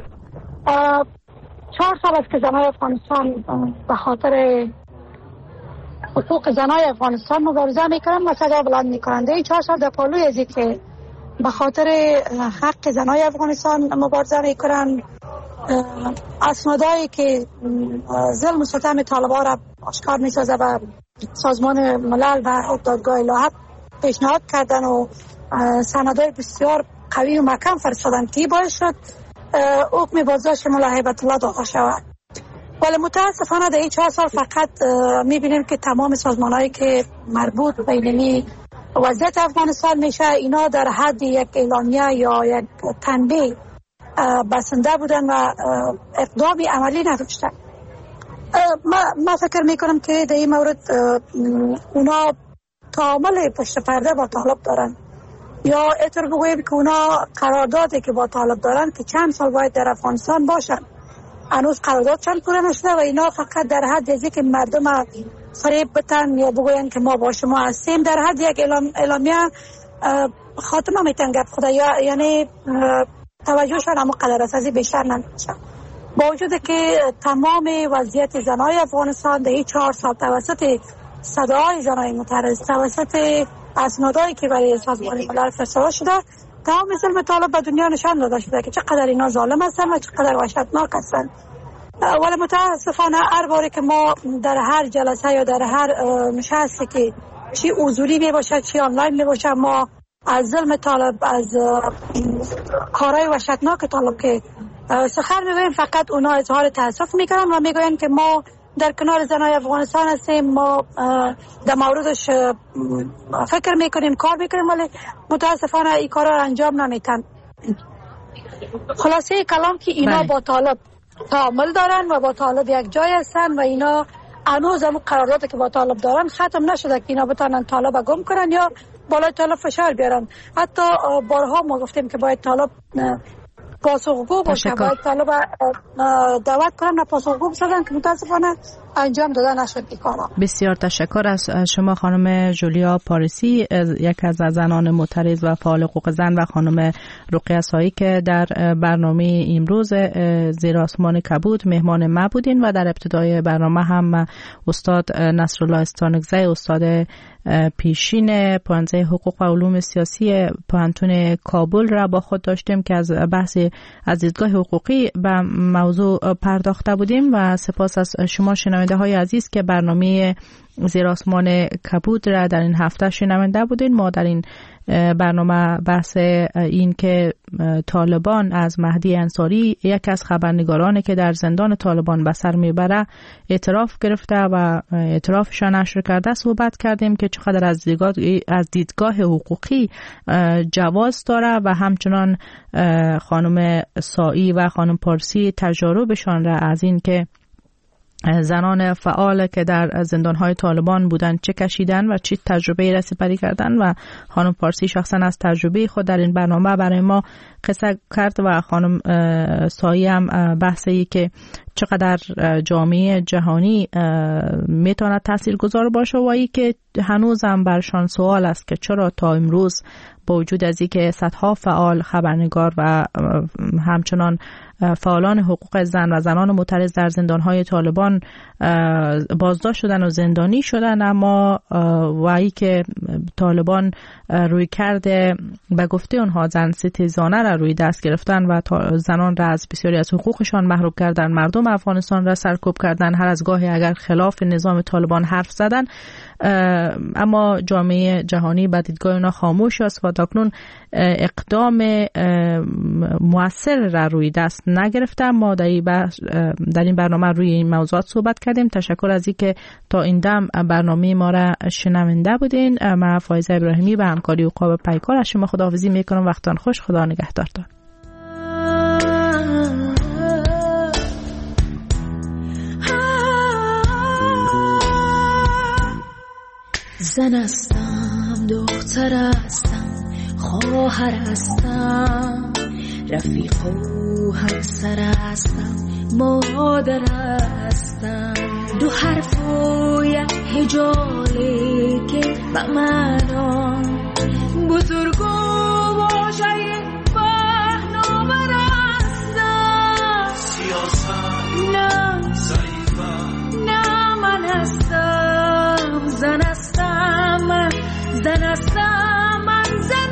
4 سال است که زنای افغانستان به خاطر حقوق زنای افغانستان مبارزه میکنن و صدا بلند میکنند. این 4 سال در پالوی ازی که به خاطر حق زنای افغانستان مبارزه میکنن، اسنادایی که ظلم و ستم طالبان را آشکار میسازه و سازمان ملل و دادگاه لاحق پیشنهاد کردن و سندهای بسیار قوی و محکم فرستادن که باعث شد حکم بازداشت ملا هیبت الله داده شود. ولی متاسفانه در این 4 سال فقط میبینیم که تمام سازمانهایی که مربوط به اینمی وضعیت افغانستان میشه، اینا در حد یک اعلامیه یا یک تنبیه بسنده بودن و اقدامی عملی نداشتن. من فکر میکنم که در این مورد اونا تعامل پشت پرده با طالب دارن، یا اینطور بگویم که اونا قراردادی که با طالب دارن که چند سال باید در افغانستان باشن، هنوز قرارداد چند پوره نشده و اینا فقط در حد ازی که مردم فریب بتن یا بگوین که ما با شما هستیم. در حد یک اعلامیه خاتمه میتن گفت خدا، یعنی توجهشان اما قدر است، ازی بیشتر نمیشه. با وجود که تمام وضعیت زنای افغانستان در 4 سال توسط صداهای زنای معترض، توسط اسنادایی که برای سازمان ملل فرستاده شده، تمام ظلم طالب به دنیا نشان داده شده که چقدر اینا ظالم هستن و چقدر وحشتناک هستن. ولی متاسفانه هر باری که ما در هر جلسه یا در هر نشستی که چی حضوری می باشد چی آنلاین می باشد، ما از ظلم طالب، از کارهای وحشتناک طالب که سخن میگویم، فقط اونا اظهار تاسف میکنن و میگوین که ما در کنار زنای افغانستان هستیم، ما در موردش فکر میکنیم، کار میکنیم، ولی متاسفانه این کارا رو انجام نمیتن. خلاصه کلام که اینا با طالب تعامل دارن و با طالب یک جای هستن و اینا هنوز هم قراردادی که با طالب دارن ختم نشده که اینا بتونن طالب گم کنن یا بالای طالب فشار بیارن. حتی بارها ما گفتیم که باید طالب پاسخگو باشه، باید طالب دعوت کنن و پاسخگو بسازن که متاسفانه انجام داده نشد این کارا. بسیار تشکر از شما خانم جولیا پاریسی، یک از زنان معترض و فعال حقوق زن، و خانم رقیه سایی که در برنامه امروز زیر آسمان کبود مهمان ما بودین و در ابتدای برنامه هم استاد نصرالله استانکزی، استاد پیشین پانزه حقوق و علوم سیاسی پانتون کابل را با خود داشتیم که از بحث از دیدگاه حقوقی به موضوع پرداخته بودیم. و سپاس از شما شنونده های عزیز که برنامه زیر آسمان کبود را در این هفته شنونده بودین. ما در این برنامه بحث این که طالبان از مهدی انصاری، یک از خبرنگارانی که در زندان طالبان به سر میبره، اعتراف گرفته و اعترافشان نشر کرده صحبت کردیم که چقدر از دیدگاه حقوقی جواز داره و همچنان خانم سایی و خانم پارسی تجاربشان را از این که زنان فعال که در زندانهای طالبان بودن چه کشیدن و چه تجربه را سپری کردن، و خانم پارسی شخصا از تجربه خود در این برنامه برای ما قصه کرد و خانم سایی هم بحثی که چقدر جامعه جهانی میتونه تاثیرگذار باشه و ای که هنوز هم برشان سوال است که چرا تا امروز با وجود از اینکه صدها فعال، خبرنگار و همچنان فعالان حقوق زن و زنان معترض در زندانهای طالبان بازداشت شدن و زندانی شدن، اما وایی که طالبان روی کرده به گفته اونها زن ستیزانه را روی دست گرفتن و زنان را از بسیاری از حقوقشان محروم کردن، مردم افغانستان را سرکوب کردن، هر از گاهی اگر خلاف نظام طالبان حرف زدن، اما جامعه جهانی به دیدگاه اونا خاموش است و تاکنون اقدام مؤثر را روی دست نگرفته. ما در این برنامه روی این موضوعات صحبت کردیم. تشکر از اینکه تا این دم برنامه ما را شنونده بودین. من فایزه ابراهیمی به همکاری عقاب پیکار از شما خداحافظی میکنم. وقتان خوش. خدا نگهدارتان. زن هستم، دختر هستم، خواهر هستم، رفیق و همسر هستم، مادر هستم. دو حرف و یک هجاله که به معنا بزرگ و واژه پهناور هستم. سیاست نه ضعیفم، نه من هستم. زن هستم من، زن هستم من، زن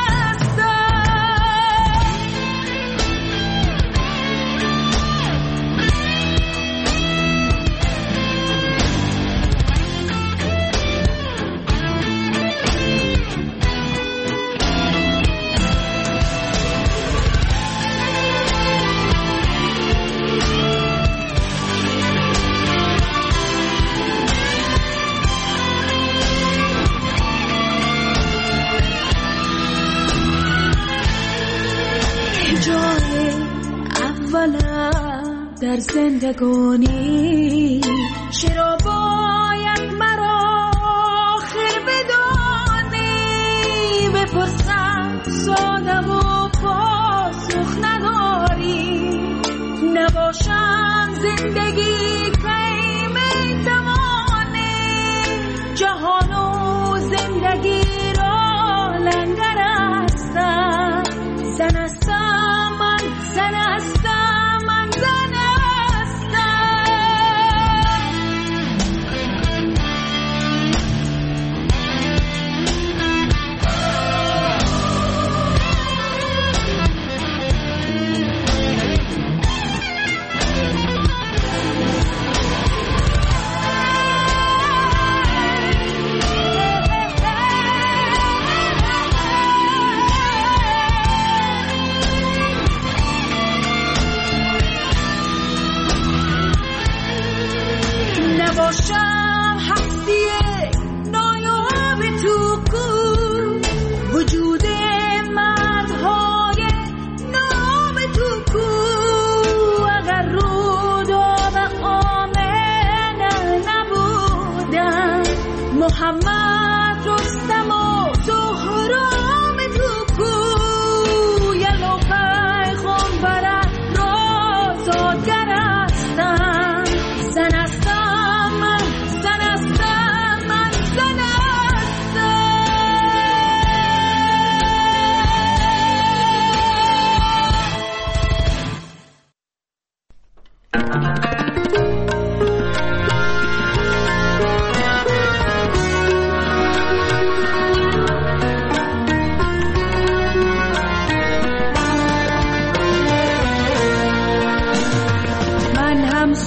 در زندگانی. چرا باید مرا آخر بدانی؟ بپرسم ساده و پاسخ نداری. نباشم زندگی که میتوانی.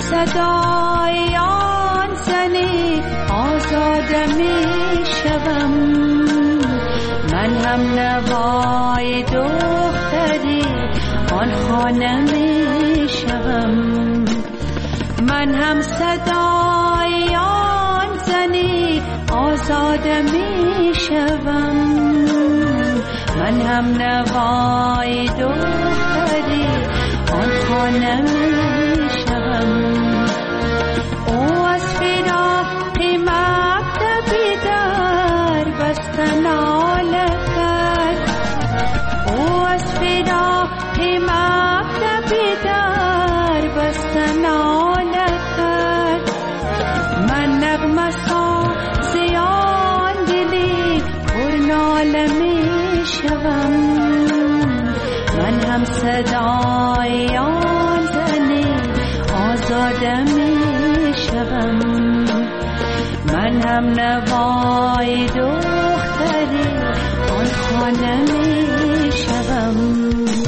صدای آن زنی آزاده می شوم. من هم نوای دختری آن خانه می شوم. من هم صدای آن زنی آزاده می شوم. من هم نوای دختری آن خانه می شوم. او از فراق مکتبی در بستن ناله کرد. او از فراق مکتبی در بستن ناله کرد. من نغمه ساز آن دلی پر ناله می شوم. من هم صدای آن زنی آزاده می شوم. من هم نوای دختری آن خانه می شوم.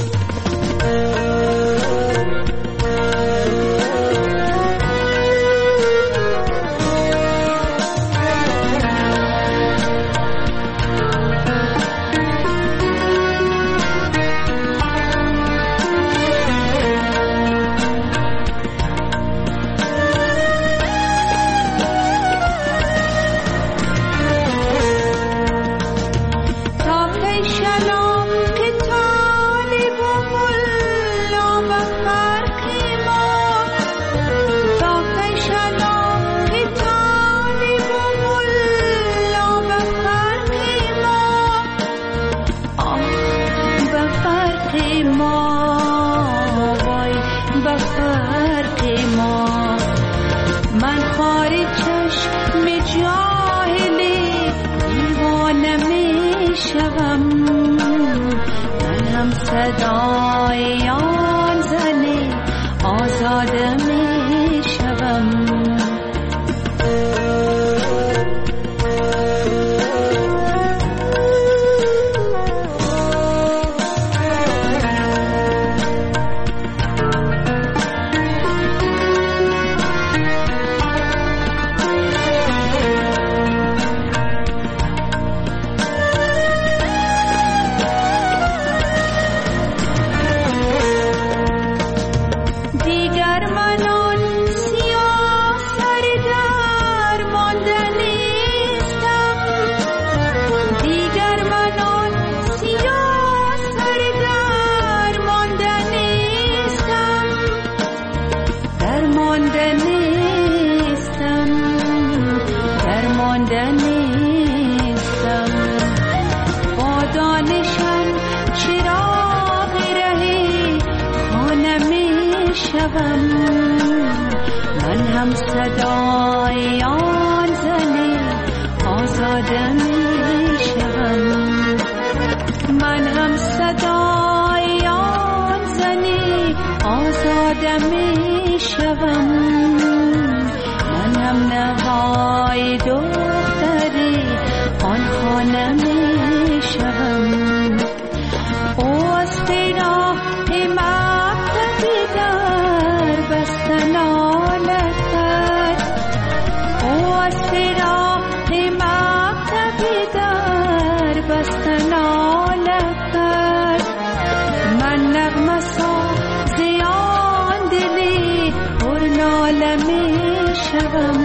صدای آن زنی آزاده می شوم. من هم صدای آن زنی آزاده می شوم. من هم صدای آن زنی آزاده می شوم. من هم نوای دختری آن خانه می شوم. او از فراق مکتبی در بستن ناله کرد. او از فراق مکتبی در بستن ناله کرد. من نغمه ساز آن دلی پر ناله می شوم.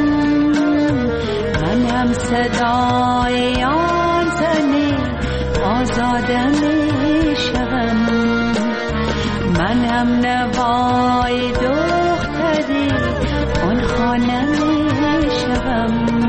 من هم صدای آن زنی آزاده می شوم. من هم نوای دختری آن خانه می شوم.